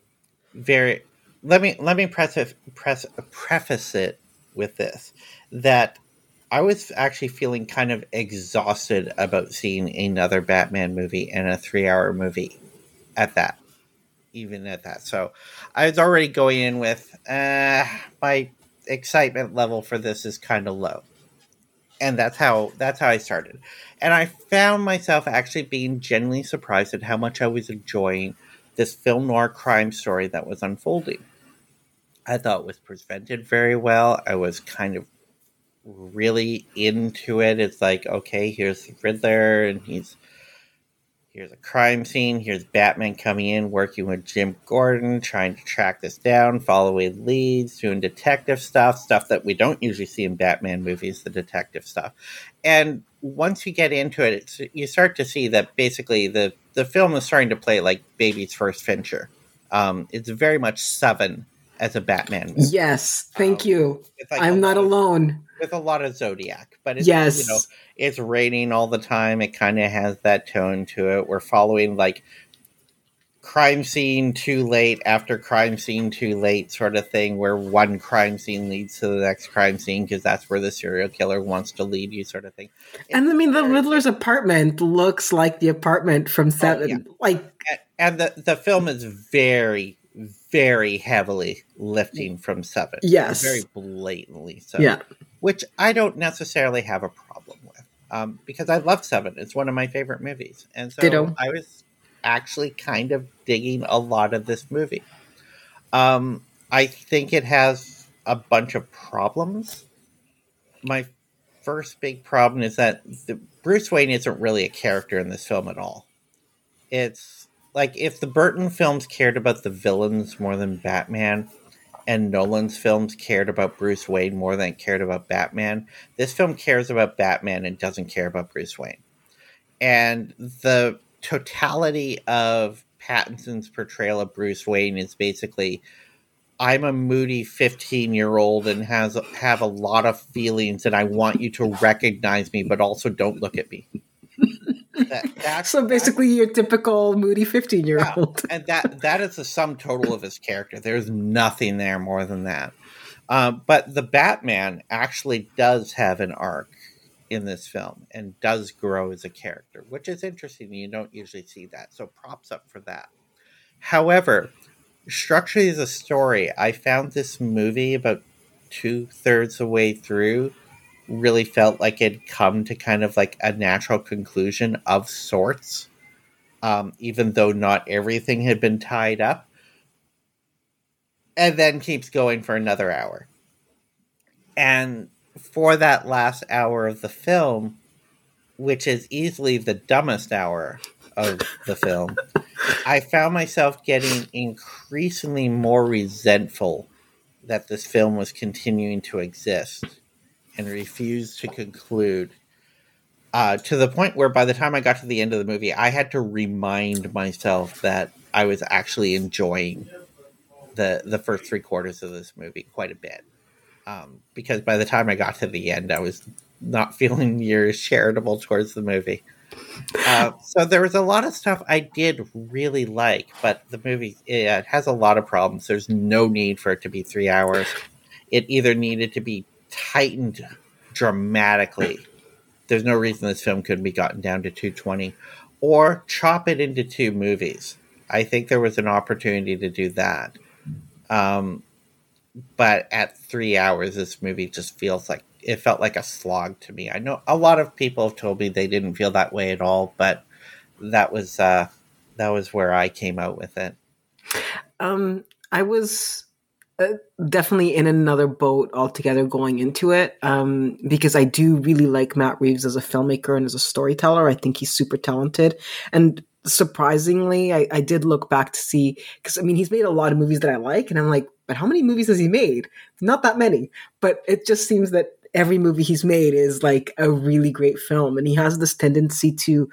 very. Let me let me press it, press preface it with this that I was actually feeling kind of exhausted about seeing another Batman movie and a three-hour movie at that. Even at that. So I was already going in with uh, my excitement level for this is kind of low. And that's how that's how I started. And I found myself actually being genuinely surprised at how much I was enjoying this film noir crime story that was unfolding. I thought it was presented very well. I was kind of really into it. It's like, okay, here's the Riddler and he's Here's a crime scene. Here's Batman coming in, working with Jim Gordon, trying to track this down, following leads, doing detective stuff, stuff that we don't usually see in Batman movies, the detective stuff. And once you get into it, it's, you start to see that basically the, the film is starting to play like baby's first Fincher. Um, it's very much Seven as a Batman movie. Yes, thank Um, you. like I'm not of, alone. With a lot of Zodiac, but it's, yes. you know, it's raining all the time. It kind of has that tone to it. We're following like crime scene too late after crime scene too late sort of thing, where one crime scene leads to the next crime scene because that's where the serial killer wants to lead you, sort of thing. It's and I mean, the very, Riddler's apartment looks like the apartment from Seven. Oh, yeah. Like, and, and the the film is very, very heavily lifting from Seven. Yes, very blatantly so. Yeah. Which I don't necessarily have a problem with, um, because I love Seven. It's one of my favorite movies. And so Ditto. I was actually kind of digging a lot of this movie. Um, I think it has a bunch of problems. My first big problem is that the, Bruce Wayne isn't really a character in this film at all. It's like if the Burton films cared about the villains more than Batman, and Nolan's films cared about Bruce Wayne more than it cared about Batman, this film cares about Batman and doesn't care about Bruce Wayne. And the totality of Pattinson's portrayal of Bruce Wayne is basically, I'm a moody fifteen-year-old and has have a lot of feelings, and I want you to recognize me, but also don't look at me. That, that's, so basically, that's, your typical moody fifteen-year-old. Yeah, and that that is the sum total of his character. There's nothing there more than that. Uh, but the Batman actually does have an arc in this film and does grow as a character, which is interesting. You don't usually see that. So props up for that. However, structurally as a story, I found this movie about two-thirds of the way through really felt like it'd come to kind of like a natural conclusion of sorts, um, even though not everything had been tied up. and then keeps going for another hour. And for that last hour of the film, which is easily the dumbest hour of the film, I found myself getting increasingly more resentful that this film was continuing to exist and refused to conclude. Uh, to the point where by the time I got to the end of the movie, I had to remind myself that I was actually enjoying the the first three quarters of this movie quite a bit. Um, because by the time I got to the end, I was not feeling near as charitable towards the movie. Uh, so there was a lot of stuff I did really like, but the movie it has a lot of problems. There's no need for it to be three hours. It either needed to be tightened dramatically. There's no reason this film couldn't be gotten down to two twenty, or chop it into two movies. I think there was an opportunity to do that. Um, but at three hours, this movie just feels like, it felt like a slog to me. I know a lot of people have told me they didn't feel that way at all, but that was, uh, that was where I came out with it. Um, I was uh, definitely in another boat altogether going into it, um, because I do really like Matt Reeves as a filmmaker and as a storyteller. I think he's super talented. And surprisingly, I, I did look back to see, because I mean, he's made a lot of movies that I like, and I'm like, but how many movies has he made? Not that many. But it just seems that every movie he's made is like a really great film. And he has this tendency to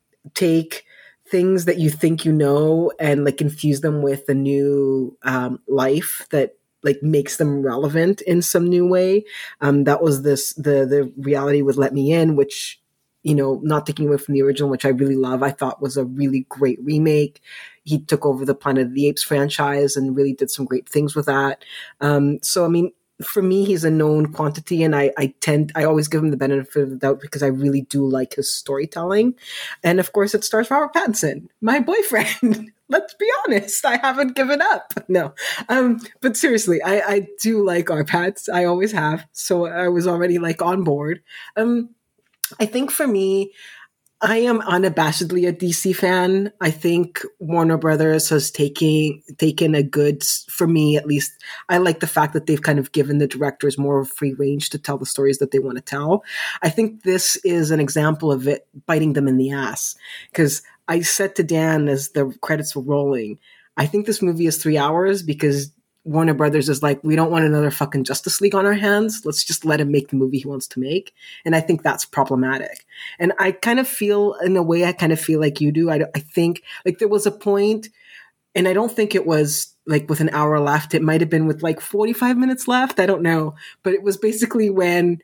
take things that you think you know and like infuse them with a new um, life that like makes them relevant in some new way. Um, that was this the the reality with Let Me In, which, you know, not taking away from the original, which I really love, I thought was a really great remake. He took over the Planet of the Apes franchise and really did some great things with that. Um, so, I mean, for me, he's a known quantity, and I, I tend, I always give him the benefit of the doubt because I really do like his storytelling. And of course, it stars Robert Pattinson, my boyfriend. Let's be honest, I haven't given up. No, um, but seriously, I, I do like our Pats. I always have. So I was already like on board. Um, I think for me, I am unabashedly a D C fan. I think Warner Brothers has taken taken a good, for me at least, I like the fact that they've kind of given the directors more free range to tell the stories that they want to tell. I think this is an example of it biting them in the ass. Because I said to Dan as the credits were rolling, I think this movie is three hours because Warner Brothers is like, we don't want another fucking Justice League on our hands. Let's just let him make the movie he wants to make. And I think that's problematic. And I kind of feel, in a way, I kind of feel like you do. I, I think, like, there was a point, and I don't think it was, like, with an hour left. It might have been with, like, forty-five minutes left. I don't know. But it was basically when,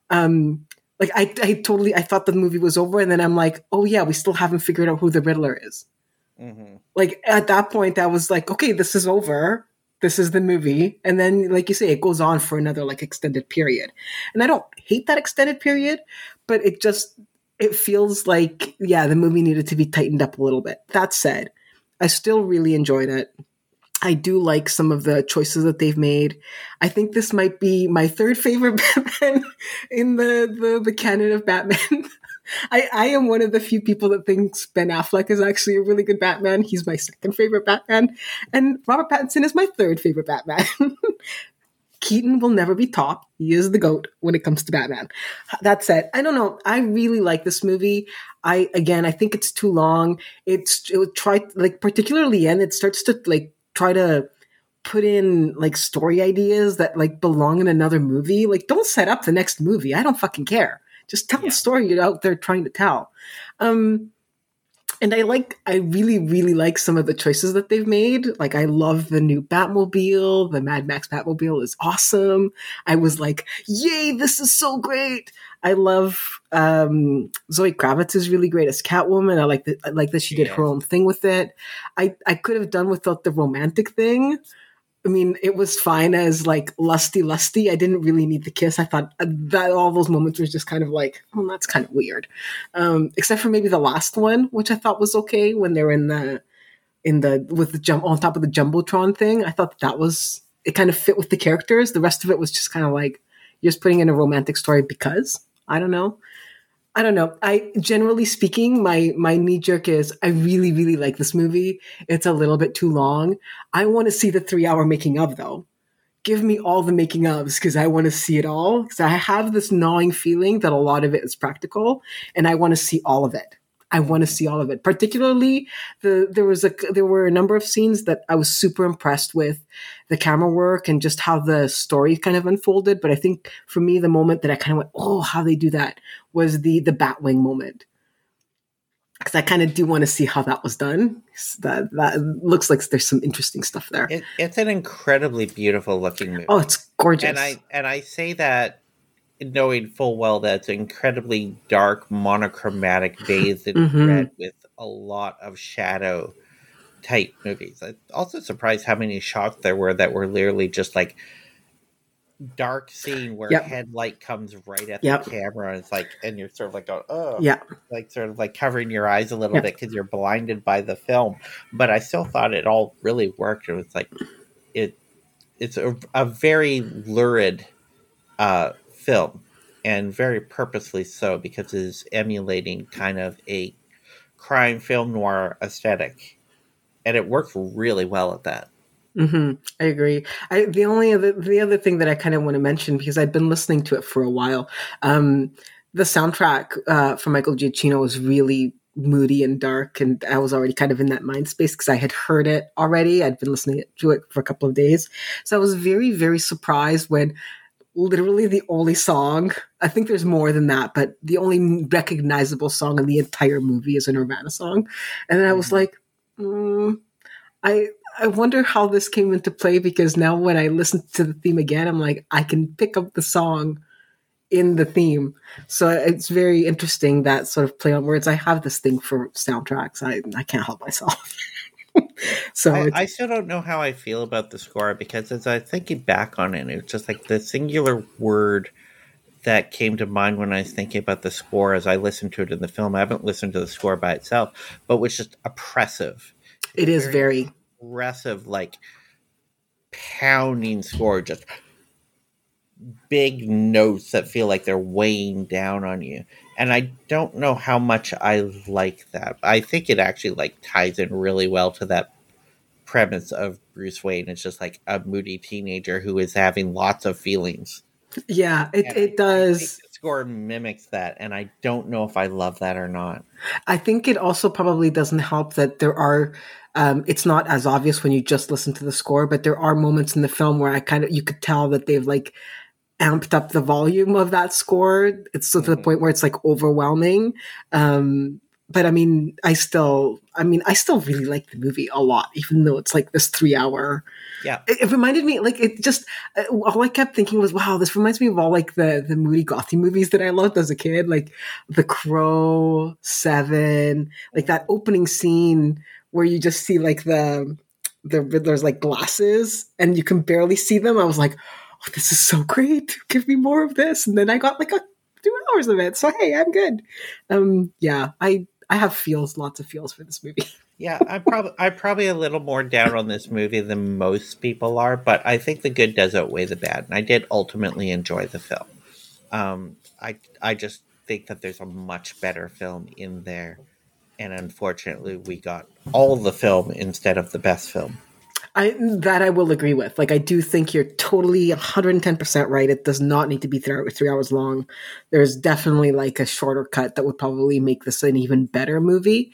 um, like, I, I totally, I thought the movie was over. And then I'm like, oh, yeah, we still haven't figured out who the Riddler is. Mm-hmm. Like, at that point, I was like, okay, this is over. This is the movie. And then, like you say, it goes on for another like extended period. And I don't hate that extended period, but it just, it feels like, yeah, the movie needed to be tightened up a little bit. That said, I still really enjoyed it. I do like some of the choices that they've made. I think this might be my third favorite Batman in the, the, the canon of Batman. I, I am one of the few people that thinks Ben Affleck is actually a really good Batman. He's my second favorite Batman. And Robert Pattinson is my third favorite Batman. Keaton will never be top. He is the GOAT when it comes to Batman. That said, I don't know. I really like this movie. I, again, I think it's too long. It's, it would try, like, particularly in, it starts to, like, try to put in, like, story ideas that, like, belong in another movie. Like, don't set up the next movie. I don't fucking care. Just tell yeah. the story you're out there trying to tell. Um, and I like, I really, really like some of the choices that they've made. Like, I love the new Batmobile. The Mad Max Batmobile is awesome. I was like, yay, this is so great. I love, um, Zoe Kravitz is really great as Catwoman. I like that, I like that she did yeah. her own thing with it. I, I could have done without the romantic thing. I mean, it was fine as like lusty, lusty. I didn't really need the kiss. I thought that all those moments were just kind of like, oh, that's kind of weird. Um, except for maybe the last one, which I thought was okay when they're in the, in the, with the jump on top of the Jumbotron thing. I thought that was, it kind of fit with the characters. The rest of it was just kind of like, you're just putting in a romantic story because, I don't know. I don't know. I generally speaking, my my knee jerk is I really really like this movie. It's a little bit too long. I want to see the three hour making of though. Give me all the making ofs because I want to see it all. Because I have this gnawing feeling that a lot of it is practical, and I want to see all of it. I want to see all of it. Particularly, the there was a there were a number of scenes that I was super impressed with, the camera work and just how the story kind of unfolded. But I think for me, the moment that I kind of went, "Oh, how they do that," was the the Batwing moment. Because I kind of do want to see how that was done. That that looks like there's some interesting stuff there. It, it's an incredibly beautiful looking movie. Oh, it's gorgeous. And I and I say that knowing full well that it's incredibly dark, monochromatic, bathed in Mhm. red with a lot of shadow type movies. I'm also surprised how many shots there were that were literally just like dark scene where Yep. headlight comes right at Yep. the camera and it's like, and you're sort of like, oh, oh. Yeah. Like sort of like covering your eyes a little Yep. bit because you're blinded by the film. But I still thought it all really worked. It was like it it's a, a very lurid uh, film, and very purposely so because it is emulating kind of a crime film noir aesthetic, and it works really well at that. hmm I agree. I, the only other the other thing that I kind of want to mention because I've been listening to it for a while, um, the soundtrack uh, for Michael Giacchino was really moody and dark, and I was already kind of in that mind space because I had heard it already. I'd been listening to it for a couple of days, so I was very very surprised when literally the only song, I think there's more than that, but the only recognizable song in the entire movie is a Nirvana song. And then I was like, mm, I I wonder how this came into play because now when I listen to the theme again, I'm like, I can pick up the song in the theme. So it's very interesting that sort of play on words. I have this thing for soundtracks. I, I can't help myself. so I, it's, I still don't know how I feel about the score because as I thinking back on it, it's just like the singular word that came to mind when I was thinking about the score as I listened to it in the film. I haven't listened to the score by itself, but was just oppressive. it is very, very aggressive, like pounding score, just big notes that feel like they're weighing down on you. And I don't know how much I like that. I think it actually like ties in really well to that premise of Bruce Wayne. It's just like a moody teenager who is having lots of feelings. Yeah, it, and it I, does. I think the score mimics that, and I don't know if I love that or not. I think it also probably doesn't help that there are. Um, it's not as obvious when you just listen to the score, but there are moments in the film where I kind of you could tell that they've like amped up the volume of that score. It's to mm-hmm. the point where it's like overwhelming. Um, but I mean, I still, I mean, I still really like the movie a lot, even though it's like this three hour. Yeah, it, it reminded me, like, it just. Uh, all I kept thinking was, "Wow, this reminds me of all like the the moody gothy movies that I loved as a kid, like The Crow, Seven, like that opening scene where you just see like the the Riddler's like glasses and you can barely see them." I was like, "Oh, this is so great! Give me more of this!" And then I got like a two hours of it. So hey, I'm good. Um, yeah, I. I have feels, lots of feels for this movie. Yeah, I'm probably I'm probably a little more down on this movie than most people are, but I think the good does outweigh the bad, and I did ultimately enjoy the film. Um, I I just think that there's a much better film in there, and unfortunately, we got all the film instead of the best film. I that I will agree with. Like, I do think you're totally one hundred ten percent right. It does not need to be three, three hours long. There's definitely like a shorter cut that would probably make this an even better movie.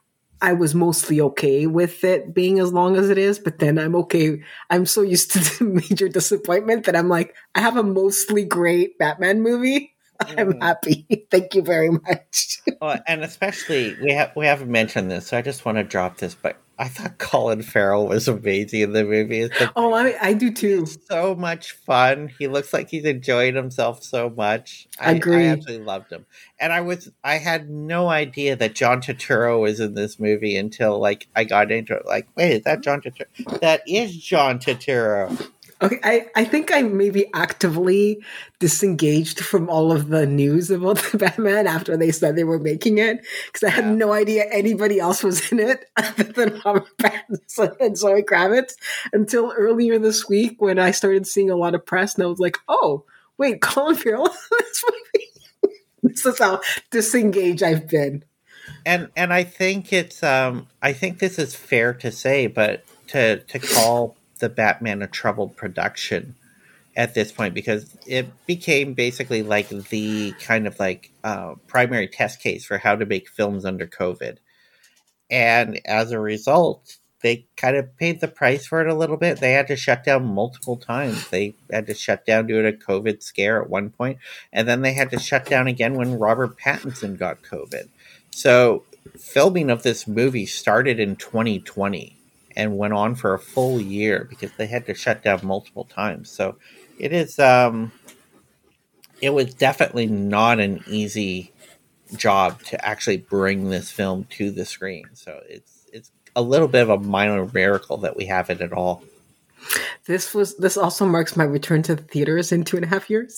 I was mostly okay with it being as long as it is, but then I'm okay. I'm so used to the major disappointment that I'm like, I have a mostly great Batman movie. I'm mm. happy. Thank you very much. Oh, and especially, we, have, we haven't mentioned this, so I just want to drop this, but I thought Colin Farrell was amazing in the movie. The, oh, I, I do too. It's so much fun. He looks like he's enjoying himself so much. I, I agree. I absolutely loved him. And I was, I had no idea that John Turturro was in this movie until like I got into it. Like, wait, is that John Turturro? That is John Turturro. Okay, I, I think I maybe actively disengaged from all of the news about the Batman after they said they were making it because I had yeah. no idea anybody else was in it other than Robert Pattinson and Zoe Kravitz until earlier this week when I started seeing a lot of press and I was like, oh, wait, Colin Farrell in this movie? This is how disengaged I've been. And and I think it's um I think this is fair to say, but to to call the Batman a troubled production at this point, because it became basically like the kind of like uh, primary test case for how to make films under COVID. And as a result, they kind of paid the price for it a little bit. They had to shut down multiple times. They had to shut down due to a COVID scare at one point, and then they had to shut down again when Robert Pattinson got COVID. So filming of this movie started in twenty twenty and went on for a full year because they had to shut down multiple times. So it is um it was definitely not an easy job to actually bring this film to the screen. So it's it's a little bit of a minor miracle that we have it at all. This was this also marks my return to the theaters in two and a half years.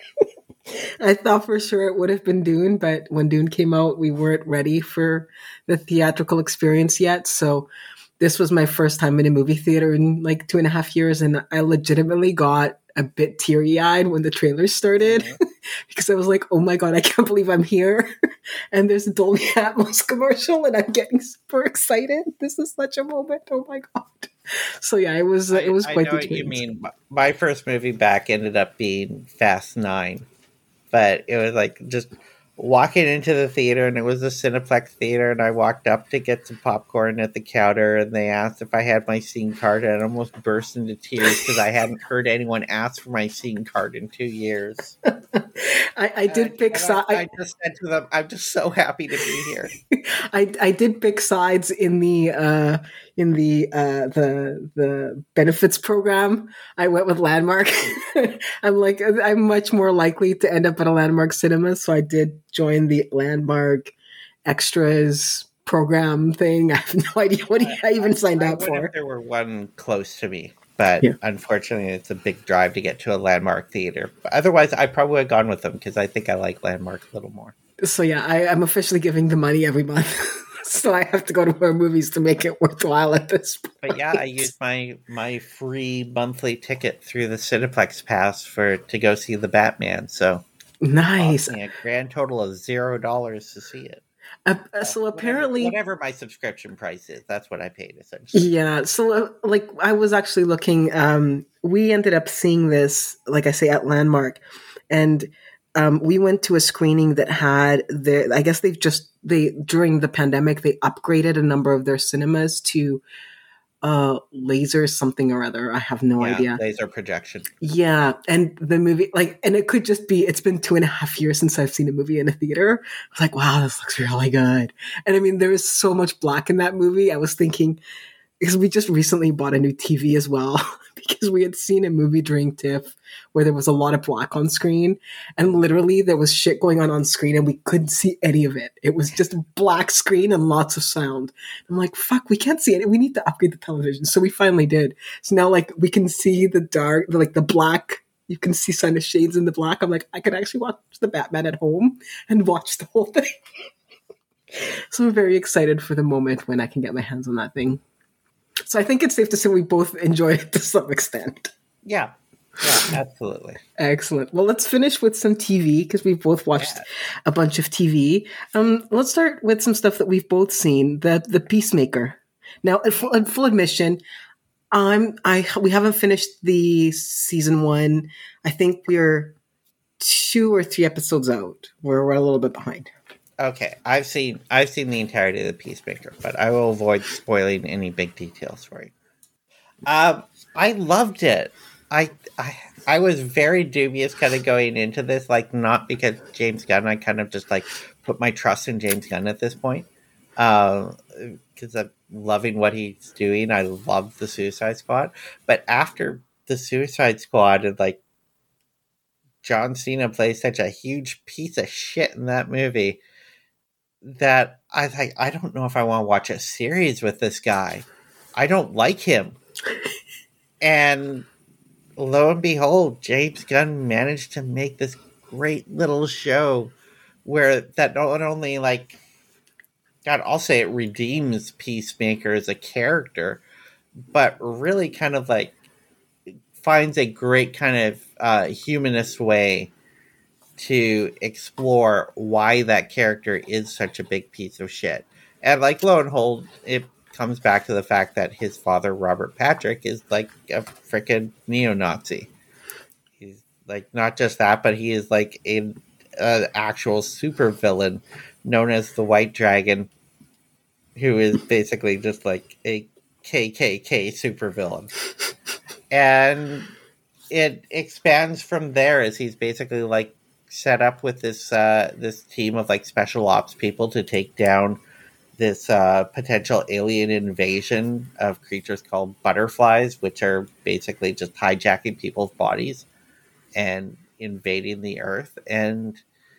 I thought for sure it would have been Dune, but when Dune came out, we weren't ready for the theatrical experience yet. So this was my first time in a movie theater in like two and a half years, and I legitimately got a bit teary-eyed when the trailer started because I was like, oh my god, I can't believe I'm here. And there's a Dolby Atmos commercial and I'm getting super excited. This is such a moment. Oh my god. So yeah, it was uh, it was I, quite I know the what you experience. mean. My first movie back ended up being Fast Nine, but it was like just walking into the theater, and it was a Cineplex theater, and I walked up to get some popcorn at the counter, and they asked if I had my scene card, and I almost burst into tears because I hadn't heard anyone ask for my scene card in two years. I, I did and pick I, sides. I, I just said to them, "I'm just so happy to be here." I I did pick sides in the uh, in the uh, the the benefits program. I went with Landmark. I'm like I'm much more likely to end up at a Landmark cinema, so I did join the Landmark extras program thing. I have no idea what I even signed I up would for. if there were one close to me, but Yeah. unfortunately, it's a big drive to get to a Landmark theater. But otherwise, I probably would have gone with them because I think I like Landmark a little more. So yeah, I, I'm officially giving the money every month. So I have to go to more movies to make it worthwhile at this point. But yeah, I used my my free monthly ticket through the Cineplex Pass for to go see the Batman. So Nice. cost me a grand total of zero dollars to see it. Uh, so Whatever, apparently, whatever my subscription price is, that's what I paid essentially. yeah. So uh, like, I was actually looking. Um, we ended up seeing this, like I say, at Landmark, and um, we went to a screening that had the. I guess they've just they during the pandemic they upgraded a number of their cinemas to uh laser something or other. I have no Yeah, idea. laser projection. Yeah, and the movie, like, and it could just be, it's been two and a half years since I've seen a movie in a theater. I was like, wow, this looks really good. And I mean, there is so much black in that movie. I was thinking, because we just recently bought a new T V as well, because we had seen a movie during TIFF where there was a lot of black on screen, and literally there was shit going on on screen and we couldn't see any of it. It was just a black screen and lots of sound. I'm like, fuck, we can't see it. We need to upgrade the television. So we finally did. So now, like, we can see the dark, like the black. You can see kind of shades in the black. I'm like, I could actually watch the Batman at home and watch the whole thing. So I'm very excited for the moment when I can get my hands on that thing. So I think it's safe to say we both enjoy it to some extent. Yeah, yeah, absolutely. Excellent. Well, let's finish with some T V because we've both watched Yeah. a bunch of T V. Um, let's start with some stuff that we've both seen. The The Peacemaker. Now, in full, in full admission, I'm I we haven't finished the season one. I think we're two or three episodes out. We're we're a little bit behind. Okay, I've seen I've seen the entirety of the Peacemaker, but I will avoid spoiling any big details for you. Um, I loved it. I I I was very dubious kind of going into this, like not because James Gunn. I kind of just like put my trust in James Gunn at this point, because I'm loving what he's doing. I love the Suicide Squad, but after the Suicide Squad and like John Cena plays such a huge piece of shit in that movie, that I was like, I don't know if I want to watch a series with this guy. I don't like him. And lo and behold, James Gunn managed to make this great little show where that not only like, God, I'll say it redeems Peacemaker as a character, but really kind of like finds a great kind of uh, humanist way to explore why that character is such a big piece of shit. And like lo and behold, it comes back to the fact that his father, Robert Patrick, is like a freaking neo-Nazi. He's like not just that, but he is like a, a actual super villain known as the White Dragon, who is basically just like a K K K supervillain. And it expands from there as he's basically like set up with this uh, this team of like special ops people to take down this uh, potential alien invasion of creatures called butterflies, which are basically just hijacking people's bodies and invading the Earth. And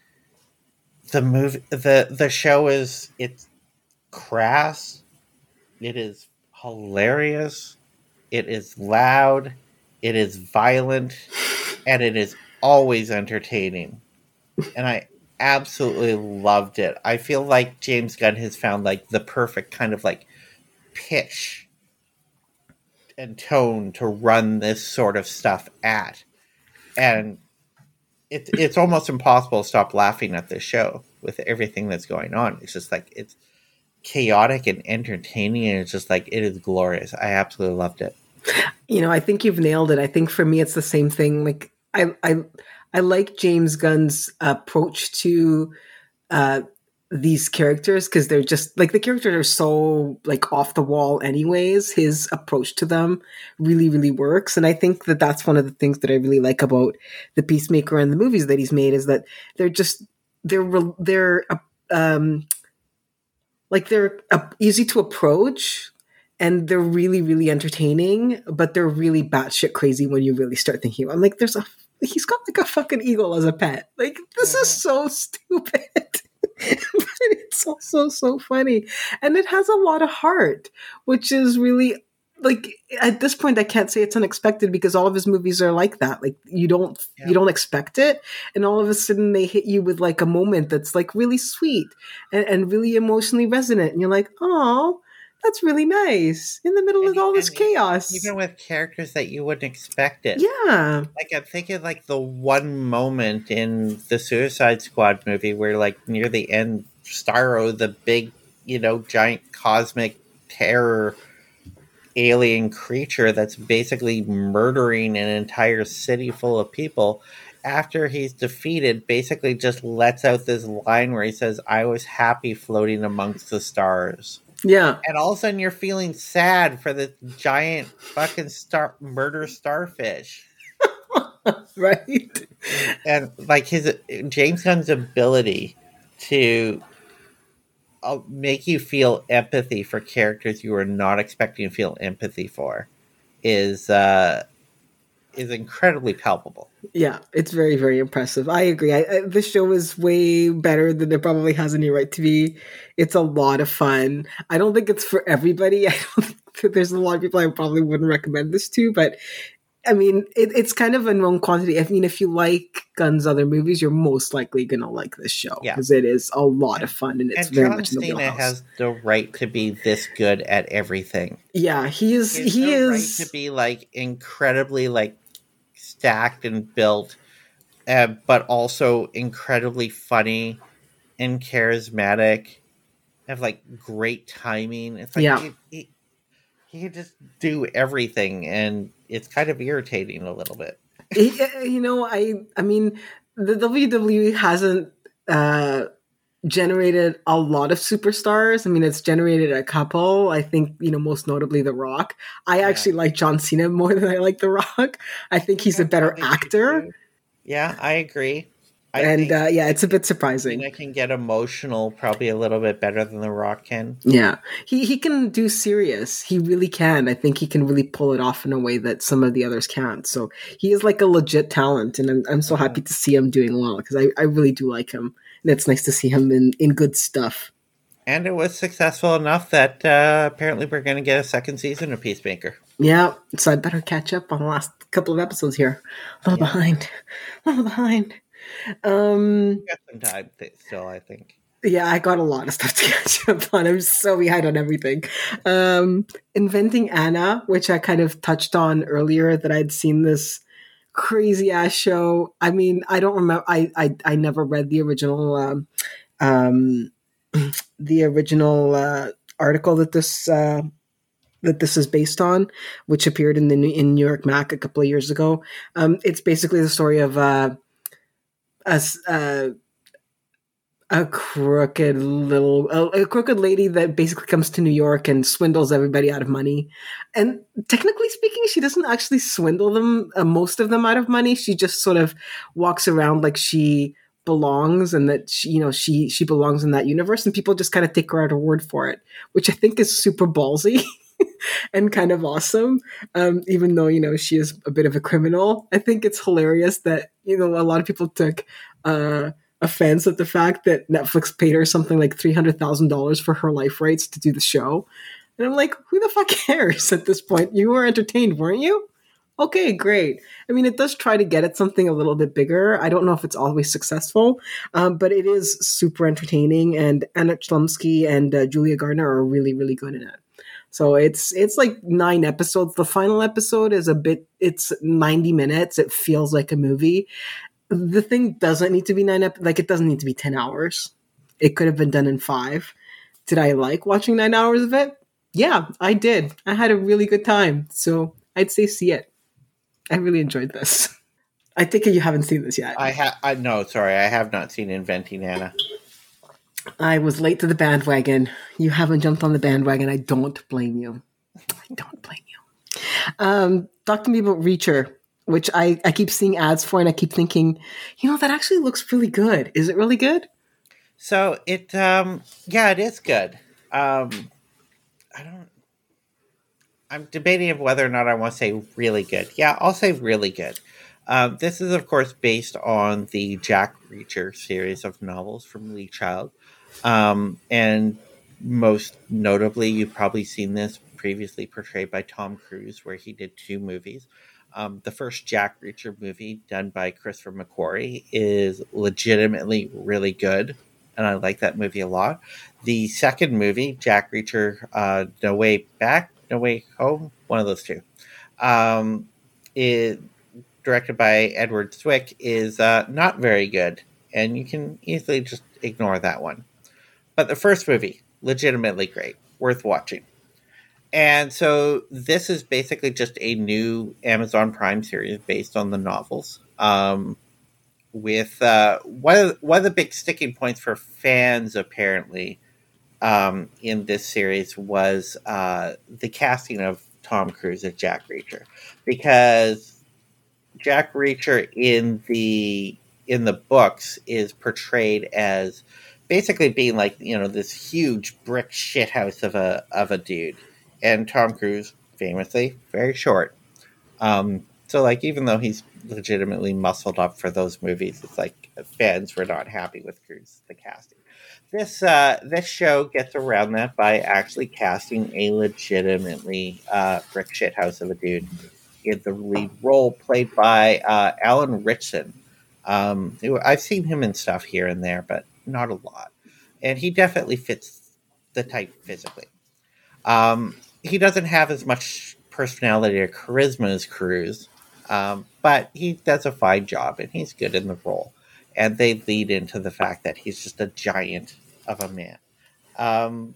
the movie, the the show is it's crass. It is hilarious. It is loud. It is violent, and it is always entertaining. And I absolutely loved it. I feel like James Gunn has found like the perfect kind of like pitch and tone to run this sort of stuff at. And it's it's almost impossible to stop laughing at this show with everything that's going on. It's just like it's chaotic and entertaining, and it's just like it is glorious. I absolutely loved it. You know, I think you've nailed it. I think for me, it's the same thing. Like I, I, I like James Gunn's approach to uh, these characters because they're just like the characters are so like off the wall. Anyways, his approach to them really, really works, and I think that that's one of the things that I really like about the Peacemaker and the movies that he's made is that they're just they're they're um, like they're uh, easy to approach. And they're really, really entertaining, but they're really batshit crazy when you really start thinking about it. I'm like, there's a, he's got like a fucking eagle as a pet. Like, this is so stupid. But it's also so funny. And it has a lot of heart, which is really, like, at this point, I can't say it's unexpected because all of his movies are like that. Like, you don't, yeah. you don't expect it. And all of a sudden they hit you with like a moment that's like really sweet and, and really emotionally resonant. And you're like, oh, that's really nice in the middle and, of all this chaos. Even with characters that you wouldn't expect it. Yeah. Like I'm thinking like the one moment in the Suicide Squad movie where like near the end, Starro, the big, you know, giant cosmic terror alien creature that's basically murdering an entire city full of people, after he's defeated, basically just lets out this line where he says, I was happy floating amongst the stars. Yeah. And all of a sudden you're feeling sad for the giant fucking star murder starfish. Right. And like his James Gunn's ability to uh, make you feel empathy for characters you were not expecting to feel empathy for is uh, is incredibly palpable. Yeah, it's very, very impressive. I agree. I, I, this show is way better than it probably has any right to be. It's a lot of fun. I don't think it's for everybody. I don't think that there's a lot of people I probably wouldn't recommend this to, but I mean, it, it's kind of a known quantity. I mean, if you like Gunn's other movies, you're most likely going to like this show because yeah. it is a lot of fun and it's and very John much in the Cena wheelhouse. Has the right to be this good at everything. Yeah, he is. He, he no is right to be like incredibly like stacked and built, uh, but also incredibly funny and charismatic. Have like great timing. It's like yeah. he, he, he can just do everything, and it's kind of irritating a little bit. You know, I I mean, the W W E hasn't uh, generated a lot of superstars. I mean, it's generated a couple. I think, you know, most notably The Rock. I yeah. actually like John Cena more than I like The Rock. I think he's yeah, a better actor. Yeah, I agree. I and uh, yeah, it's a bit surprising. I can get emotional probably a little bit better than The Rock can. Yeah, he he can do serious. He really can. I think he can really pull it off in a way that some of the others can't. So he is like a legit talent, and I'm I'm so happy to see him doing well because I, I really do like him, and it's nice to see him in, in good stuff. And it was successful enough that uh, apparently we're going to get a second season of Peacemaker. Yeah, so I better catch up on the last couple of episodes here. A little yeah. behind. A little behind. Um, you got some time still, I think. Yeah, I got a lot of stuff to catch up on. I'm so behind on everything. Um, Inventing Anna, which I kind of touched on earlier, that I'd seen this crazy ass show. I mean, I don't remember. I I, I never read the original um, um the original uh, article that this uh, that this is based on, which appeared in the in New York Mac a couple of years ago. Um, it's basically the story of uh, a uh, a crooked little a, a crooked lady that basically comes to New York and swindles everybody out of money. And technically speaking, she doesn't actually swindle them uh, most of them out of money. She just sort of walks around like she belongs and that she, you know she she belongs in that universe, and people just kind of take her at her word for it, which I think is super ballsy. And kind of awesome, um, even though you know she is a bit of a criminal. I think it's hilarious that you know a lot of people took uh, offense at the fact that Netflix paid her something like three hundred thousand dollars for her life rights to do the show, and I'm like, who the fuck cares at this point? You were entertained, weren't you? Okay, great. I mean, it does try to get at something a little bit bigger. I don't know if it's always successful, um, but it is super entertaining. And Anna Chlumsky and uh, Julia Gardner are really, really good in it. So it's it's like nine episodes. The final episode is a bit. It's ninety minutes. It feels like a movie. The thing doesn't need to be nine. Ep- like it doesn't need to be ten hours. It could have been done in five. Did I like watching nine hours of it? Yeah, I did. I had a really good time. So I'd say see it. I really enjoyed this. I think you haven't seen this yet. I have. I no, sorry, I have not seen Inventing Anna. I was late to the bandwagon. You haven't jumped on the bandwagon. I don't blame you. I don't blame you. Um, talk to me about Reacher, which I, I keep seeing ads for, and I keep thinking, you know, that actually looks really good. Is it really good? So it, um, yeah, it is good. Um, I don't. I'm debating of whether or not I want to say really good. Yeah, I'll say really good. Um, this is, of course, based on the Jack Reacher series of novels from Lee Child. Um, and most notably, you've probably seen this previously portrayed by Tom Cruise, where he did two movies. Um, the first Jack Reacher movie, done by Christopher McQuarrie, is legitimately really good, and I like that movie a lot. The second movie, Jack Reacher, uh, No Way Back, No Way Home, one of those two, um, is directed by Edward Zwick, is uh, not very good, and you can easily just ignore that one. But the first movie, legitimately great, worth watching. And so this is basically just a new Amazon Prime series based on the novels. Um, with uh, one, of, one of the big sticking points for fans, apparently, um, in this series was uh, the casting of Tom Cruise as Jack Reacher. Because Jack Reacher in the in the books is portrayed as basically being like, you know, this huge brick shithouse of a of a dude, and Tom Cruise famously very short. Um, so like even though he's legitimately muscled up for those movies, it's like fans were not happy with Cruise the casting. This uh, this show gets around that by actually casting a legitimately uh, brick shithouse of a dude in the lead role, played by uh, Alan Ritchson. Um, who I've seen him in stuff here and there, but not a lot. And he definitely fits the type physically. Um, he doesn't have as much personality or charisma as Cruise, um, but he does a fine job and he's good in the role. And they lead into the fact that he's just a giant of a man. Um,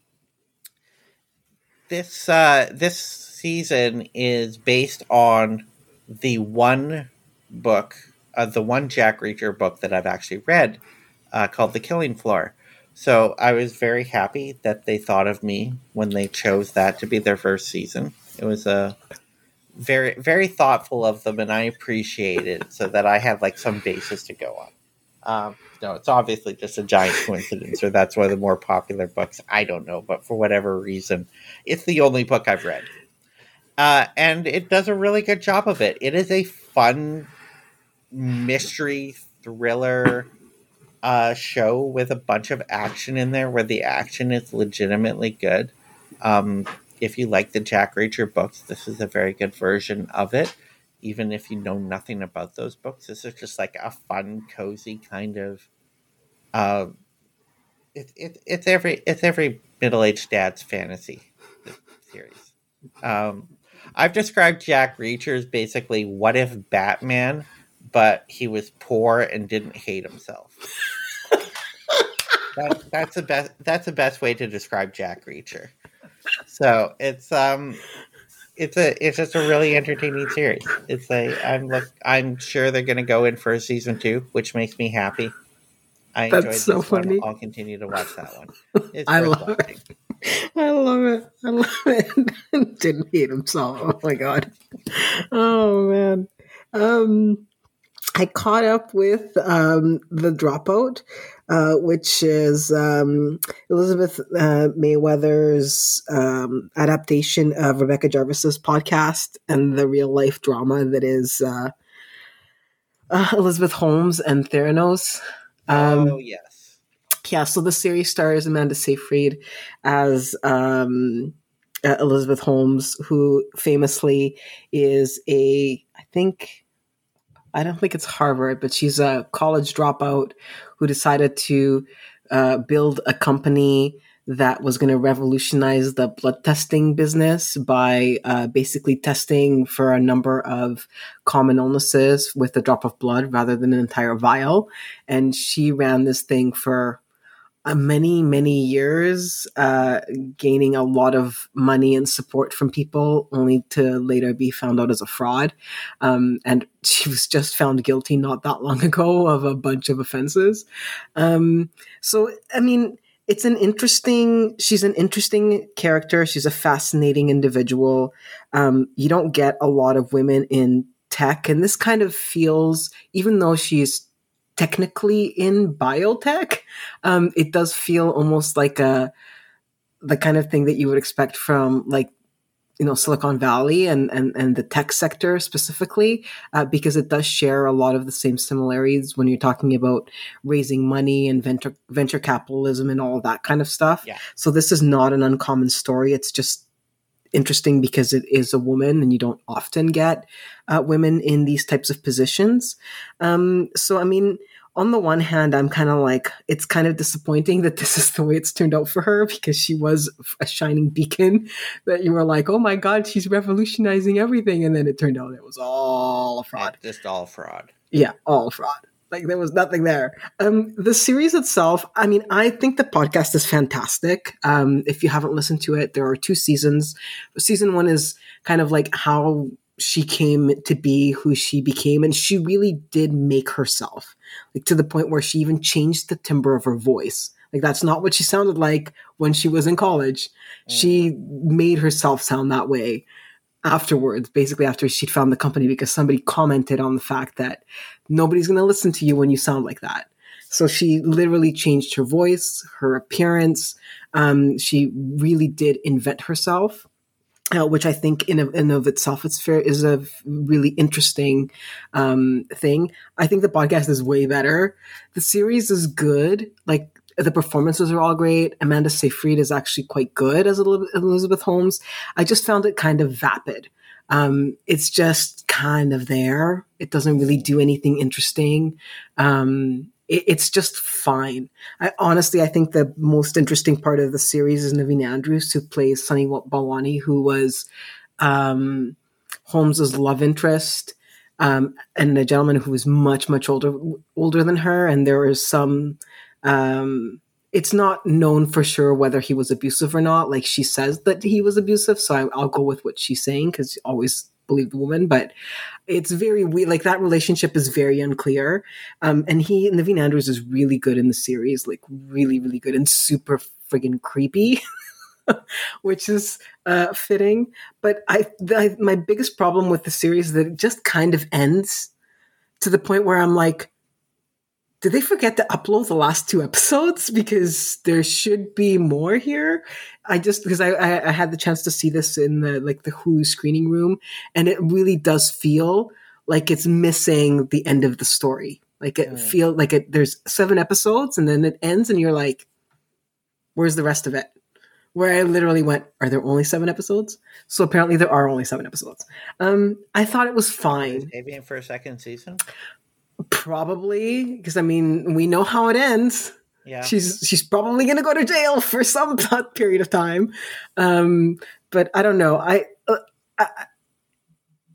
this uh, this season is based on the one book, uh, the one Jack Reacher book that I've actually read, uh, called The Killing Floor. So I was very happy that they thought of me when they chose that to be their first season. It was a very very thoughtful of them, and I appreciate it, so that I had like some basis to go on. Um, no, it's obviously just a giant coincidence, or that's one of the more popular books. I don't know, but for whatever reason, it's the only book I've read. Uh, and it does a really good job of it. It is a fun mystery thriller uh, show with a bunch of action in there, where the action is legitimately good. Um, if you like the Jack Reacher books, this is a very good version of it. Even if you know nothing about those books, this is just like a fun, cozy kind of. Uh, it, it, it's every it's every middle aged dad's fantasy series. Um, I've described Jack Reacher as basically what if Batman, but he was poor and didn't hate himself. that, that's the best. That's the best way to describe Jack Reacher. So it's um, it's a it's just a really entertaining series. It's a I'm look I'm sure they're going to go in for a season two, which makes me happy. I That's enjoyed so this funny. one. I'll continue to watch that one. It's I worth love watching. it. I love it. I love it. Didn't hate himself. Oh my god. Oh man. Um, I caught up with um, The Dropout, uh, which is um, Elizabeth uh, Mayweather's um, adaptation of Rebecca Jarvis's podcast and the real life drama that is uh, uh, Elizabeth Holmes and Theranos. Um, oh yes. Yeah, so the series stars Amanda Seyfried as um, uh, Elizabeth Holmes, who famously is a, I think, I don't think it's Harvard, but she's a college dropout who decided to uh, build a company that was going to revolutionize the blood testing business by uh, basically testing for a number of common illnesses with a drop of blood rather than an entire vial. And she ran this thing for uh, many, many years, uh, gaining a lot of money and support from people, only to later be found out as a fraud. Um, and she was just found guilty not that long ago of a bunch of offenses. Um, so, I mean, it's an interesting, she's an interesting character. She's a fascinating individual. Um, you don't get a lot of women in tech, and this kind of feels, even though she's technically in biotech, um, it does feel almost like a the kind of thing that you would expect from, like, you know, Silicon Valley and and, and the tech sector specifically, uh, because it does share a lot of the same similarities when you're talking about raising money and venture venture capitalism and all of that kind of stuff. Yeah. So this is not an uncommon story. It's just interesting because it is a woman, and you don't often get uh, women in these types of positions. Um, so, I mean, on the one hand, I'm kind of like, it's kind of disappointing that this is the way it's turned out for her, because she was a shining beacon that you were like, oh my God, she's revolutionizing everything. And then it turned out it was all a fraud. It's just all fraud. Yeah, all fraud. Like, there was nothing there. Um, the series itself, I mean, I think the podcast is fantastic. Um, if you haven't listened to it, there are two seasons. Season one is kind of like how she came to be who she became, and she really did make herself, like, to the point where she even changed the timbre of her voice. Like, that's not what she sounded like when she was in college. Mm. She made herself sound that way afterwards, basically after she'd found the company, because somebody commented on the fact that nobody's going to listen to you when you sound like that. So she literally changed her voice, her appearance. Um, she really did invent herself, uh, which I think in, of, in of itself it's fair, is a really interesting um, thing. I think the podcast is way better. The series is good. Like, the performances are all great. Amanda Seyfried is actually quite good as Elizabeth Holmes. I just found it kind of vapid. Um, it's just kind of there. It doesn't really do anything interesting. Um, it, it's just fine. I, honestly, I think the most interesting part of the series is Naveen Andrews, who plays Sunny Balwani, who was um, Holmes's love interest, um, and a gentleman who was much, much older older than her. And there is some... Um, it's not known for sure whether he was abusive or not. Like, she says that he was abusive, so I, I'll go with what she's saying, because you always believe the woman. But it's very weird. Like, that relationship is very unclear. Um, and he, Naveen Andrews, is really good in the series, like really, really good, and super friggin' creepy, which is uh, fitting. But I, I, my biggest problem with the series is that it just kind of ends to the point where I'm like, did they forget to upload the last two episodes? Because there should be more here. I just, because I, I, I had the chance to see this in the, like, the Hulu screening room, and it really does feel like it's missing the end of the story. Like, it mm. feel like it, there's seven episodes and then it ends and you're like, where's the rest of it? Where I literally went, are there only seven episodes? So apparently there are only seven episodes. Um, I thought it was fine. Maybe for a second season? Probably, because I mean, we know how it ends. Yeah, she's she's probably going to go to jail for some period of time. Um, but I don't know. I, uh, I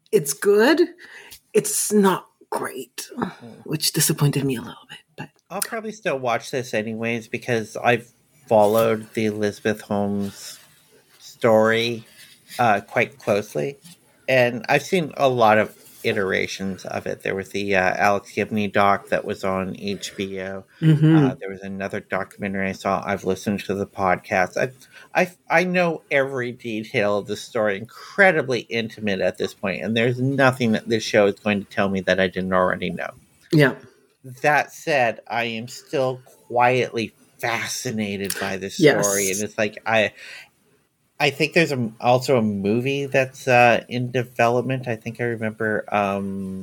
it's good. It's not great, which disappointed me a little bit. But I'll probably still watch this anyways because I've followed the Elizabeth Holmes story uh, quite closely, and I've seen a lot of iterations of it. There was the uh, Alex Gibney doc that was on H B O. Uh, mm-hmm. there was another documentary I saw. I've listened to the podcast. I, I, I know every detail of the story, incredibly intimate at this point, and there's nothing that this show is going to tell me that I didn't already know. Yeah. That said, I am still quietly fascinated by this story, Yes. and it's like I I think there's a, also a movie that's uh, in development. I think I remember. Um,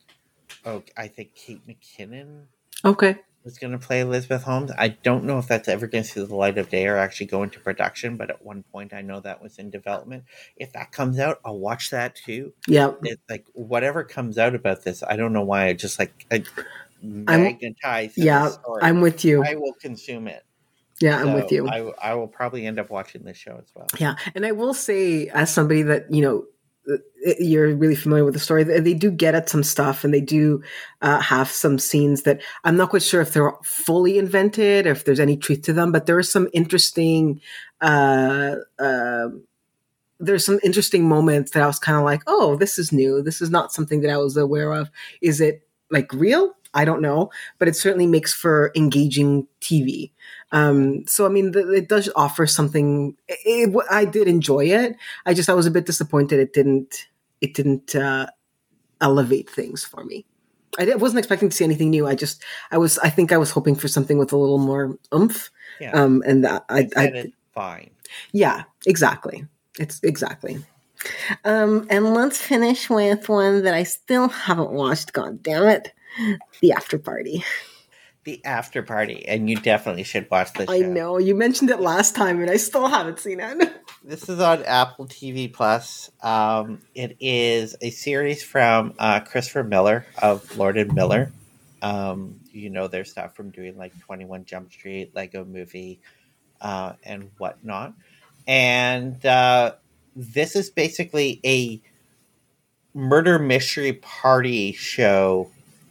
oh, I think Kate McKinnon Okay. was going to play Elizabeth Holmes. I don't know if that's ever going to see the light of day or actually go into production, but at one point I know that was in development. If that comes out, I'll watch that too. Yeah. It's like whatever comes out about this, I don't know why. I just like I I'm magnetize. yeah. The story. I'm with you. I will consume it. Yeah, So I'm with you. I, I will probably end up watching this show as well. Yeah, and I will say, as somebody that you know, you're really familiar with the story, they do get at some stuff, and they do uh, have some scenes that I'm not quite sure if they're fully invented or if there's any truth to them, but there are some interesting. Uh, uh, there's some interesting moments that I was kind of like, oh, this is new. This is not something that I was aware of. Is it like real? I don't know, but it certainly makes for engaging T V. Um, so, I mean, the, it does offer something. It, it, I did enjoy it. I just I was a bit disappointed it didn't it didn't uh, elevate things for me. I did, wasn't expecting to see anything new. I just I was I think I was hoping for something with a little more oomph. Yeah. Um, and that, I, I, it's fine. Yeah, exactly. It's exactly. Um, and let's finish with one that I still haven't watched. God damn it. The After Party. The After Party, and you definitely should watch this show. I know. You mentioned it last time, and I still haven't seen it. This is on Apple T V Plus. Um, it is a series from uh, Christopher Miller of Lord and Miller. Um, you know their stuff from doing like twenty-one Jump Street, Lego Movie, uh, and whatnot. And uh, this is basically a murder mystery party show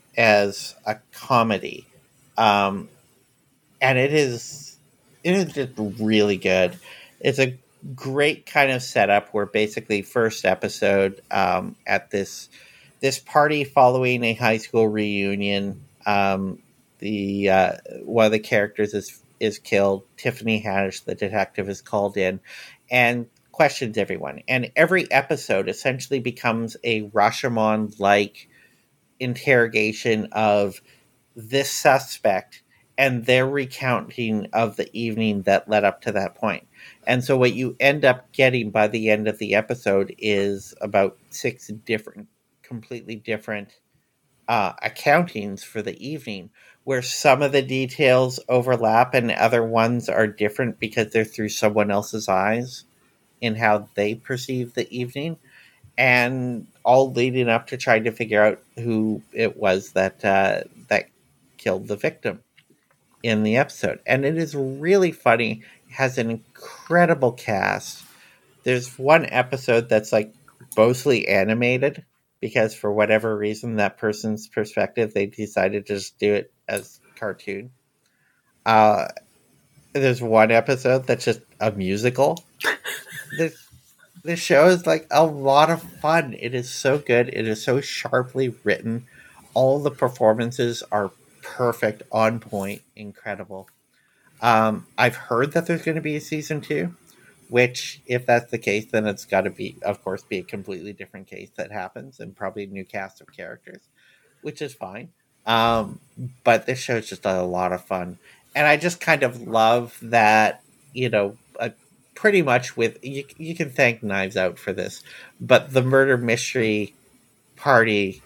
as a comedy. Um, and it is it is just really good. It's a great kind of setup where basically first episode um, at this this party following a high school reunion, um, the uh, one of the characters is is killed. Tiffany Haddish, the detective, is called in and questions everyone. And every episode essentially becomes a Rashomon like interrogation of this suspect and their recounting of the evening that led up to that point. And so what you end up getting by the end of the episode is about six different, completely different uh, accountings for the evening, where some of the details overlap and other ones are different because they're through someone else's eyes in how they perceive the evening. And all leading up to trying to figure out who it was that uh, that killed the victim in the episode. And it is really funny. It has an incredible cast. There's one episode that's like mostly animated because for whatever reason, that person's perspective, they decided to just do it as cartoon. Uh, there's one episode that's just a musical. There's The show is like a lot of fun. It is so good. It is so sharply written. All the performances are perfect, on point, incredible. Um, I've heard that there's going to be a season two, which, if that's the case, then it's got to be, of course, be a completely different case that happens and probably a new cast of characters, which is fine. Um, but this show is just a lot of fun. And I just kind of love that, you know, uh, pretty much with, you, you can thank Knives Out for this, but the murder mystery party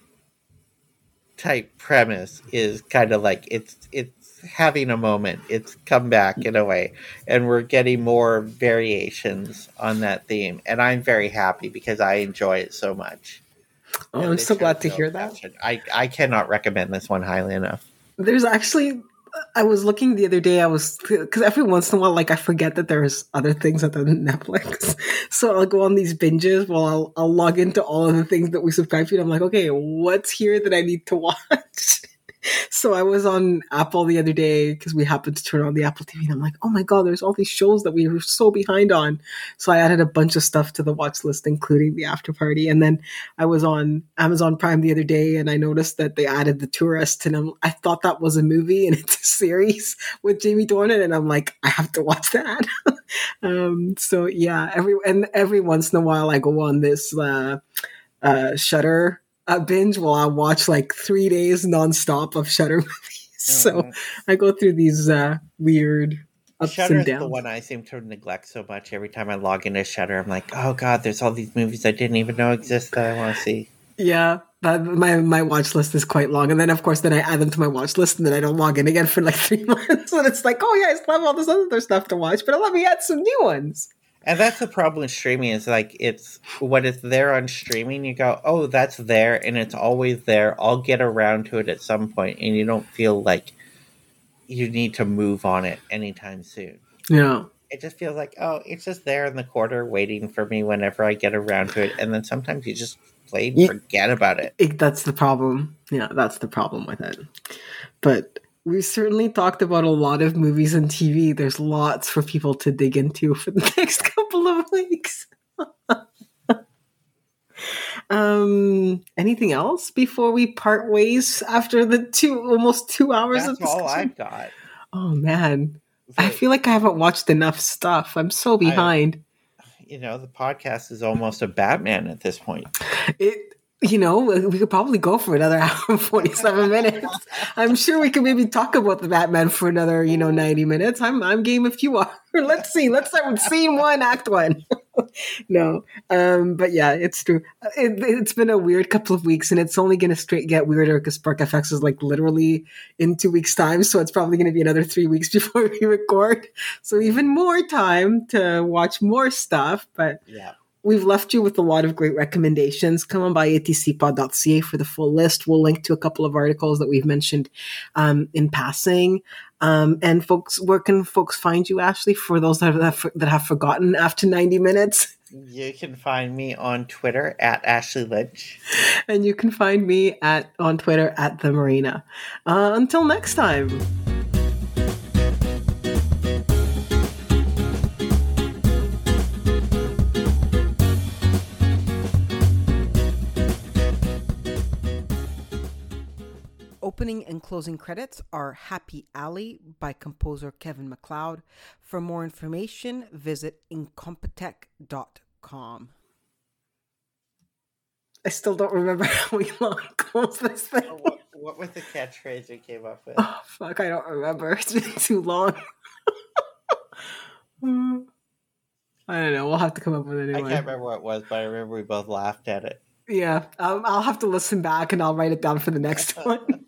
type premise is kind of like, it's, it's having a moment. It's come back in a way, and we're getting more variations on that theme. And I'm very happy because I enjoy it so much. Oh, I'm so glad to hear that. I, I cannot recommend this one highly enough. There's actually I was looking the other day. I was because every once in a while, like I forget that there's other things other than Netflix. So I'll go on these binges. Well, I'll I'll log into all of the things that we subscribe to, and I'm like, okay, what's here that I need to watch? So I was on Apple the other day because we happened to turn on the Apple T V, and I'm like, oh my god, there's all these shows that we were so behind on. So I added a bunch of stuff to the watch list, including The After Party. And then I was on Amazon Prime the other day, and I noticed that they added The Tourist, and I'm, I thought that was a movie, and it's a series with Jamie Dornan, and I'm like, I have to watch that. um, so yeah, every and every once in a while, I go on this uh, uh, Shudder a binge while I watch like three days nonstop of Shudder movies. So Mhm. I go through these uh, weird ups Shudder and is the downs. one I seem to neglect so much. Every time I log into Shudder, I'm like, oh god, there's all these movies I didn't even know exist that I want to see. Yeah, that, my my watch list is quite long, and then of course then I add them to my watch list, and then I don't log in again for like three months, and it's like, oh yeah, I still have all this other stuff to watch, but let me add some new ones. And that's the problem with streaming is like it's when it's there on streaming, you go, oh, that's there, and it's always there. I'll get around to it at some point, and you don't feel like you need to move on it anytime soon. Yeah. It just feels like, oh, it's just there in the corner waiting for me whenever I get around to it, and then sometimes you just plain Yeah. forget about it. It, that's the problem. Yeah, that's the problem with it. But we've certainly talked about a lot of movies and T V. There's lots for people to dig into for the next couple of weeks. um, anything else before we part ways after the two almost two hours That's of all discussion? I've got. Oh man, So, I feel like I haven't watched enough stuff. I'm so behind. you know, the podcast is almost a Batman at this point. It, you know, we could probably go for another hour and forty-seven minutes. I'm sure we could maybe talk about the Batman for another, you know, ninety minutes. I'm, I'm game if you are. Let's see. Let's start with scene one, act one. no, um, but yeah, it's true. It, it's been a weird couple of weeks, and it's only going to straight get weirder because Spark F X is like literally in two weeks' time. So it's probably going to be another three weeks before we record. So even more time to watch more stuff. But Yeah. we've left you with a lot of great recommendations. Come on by a t c pod dot c a for the full list. We'll link to a couple of articles that we've mentioned um, in passing. Um, and folks, where can folks find you, Ashley, for those that have, that have forgotten after ninety minutes? You can find me on Twitter at Ashley Lynch. And you can find me at on Twitter at The Marina. Uh, until next time. Opening and closing credits are Happy Alley by composer Kevin MacLeod. For more information, visit incompetech dot com. I still don't remember how we long close this thing. Oh, what, what was the catchphrase we came up with? Oh, fuck, I don't remember. It's been too long. I don't know. We'll have to come up with a new I one. can't remember what it was, but I remember we both laughed at it. Yeah, um, I'll have to listen back and I'll write it down for the next one.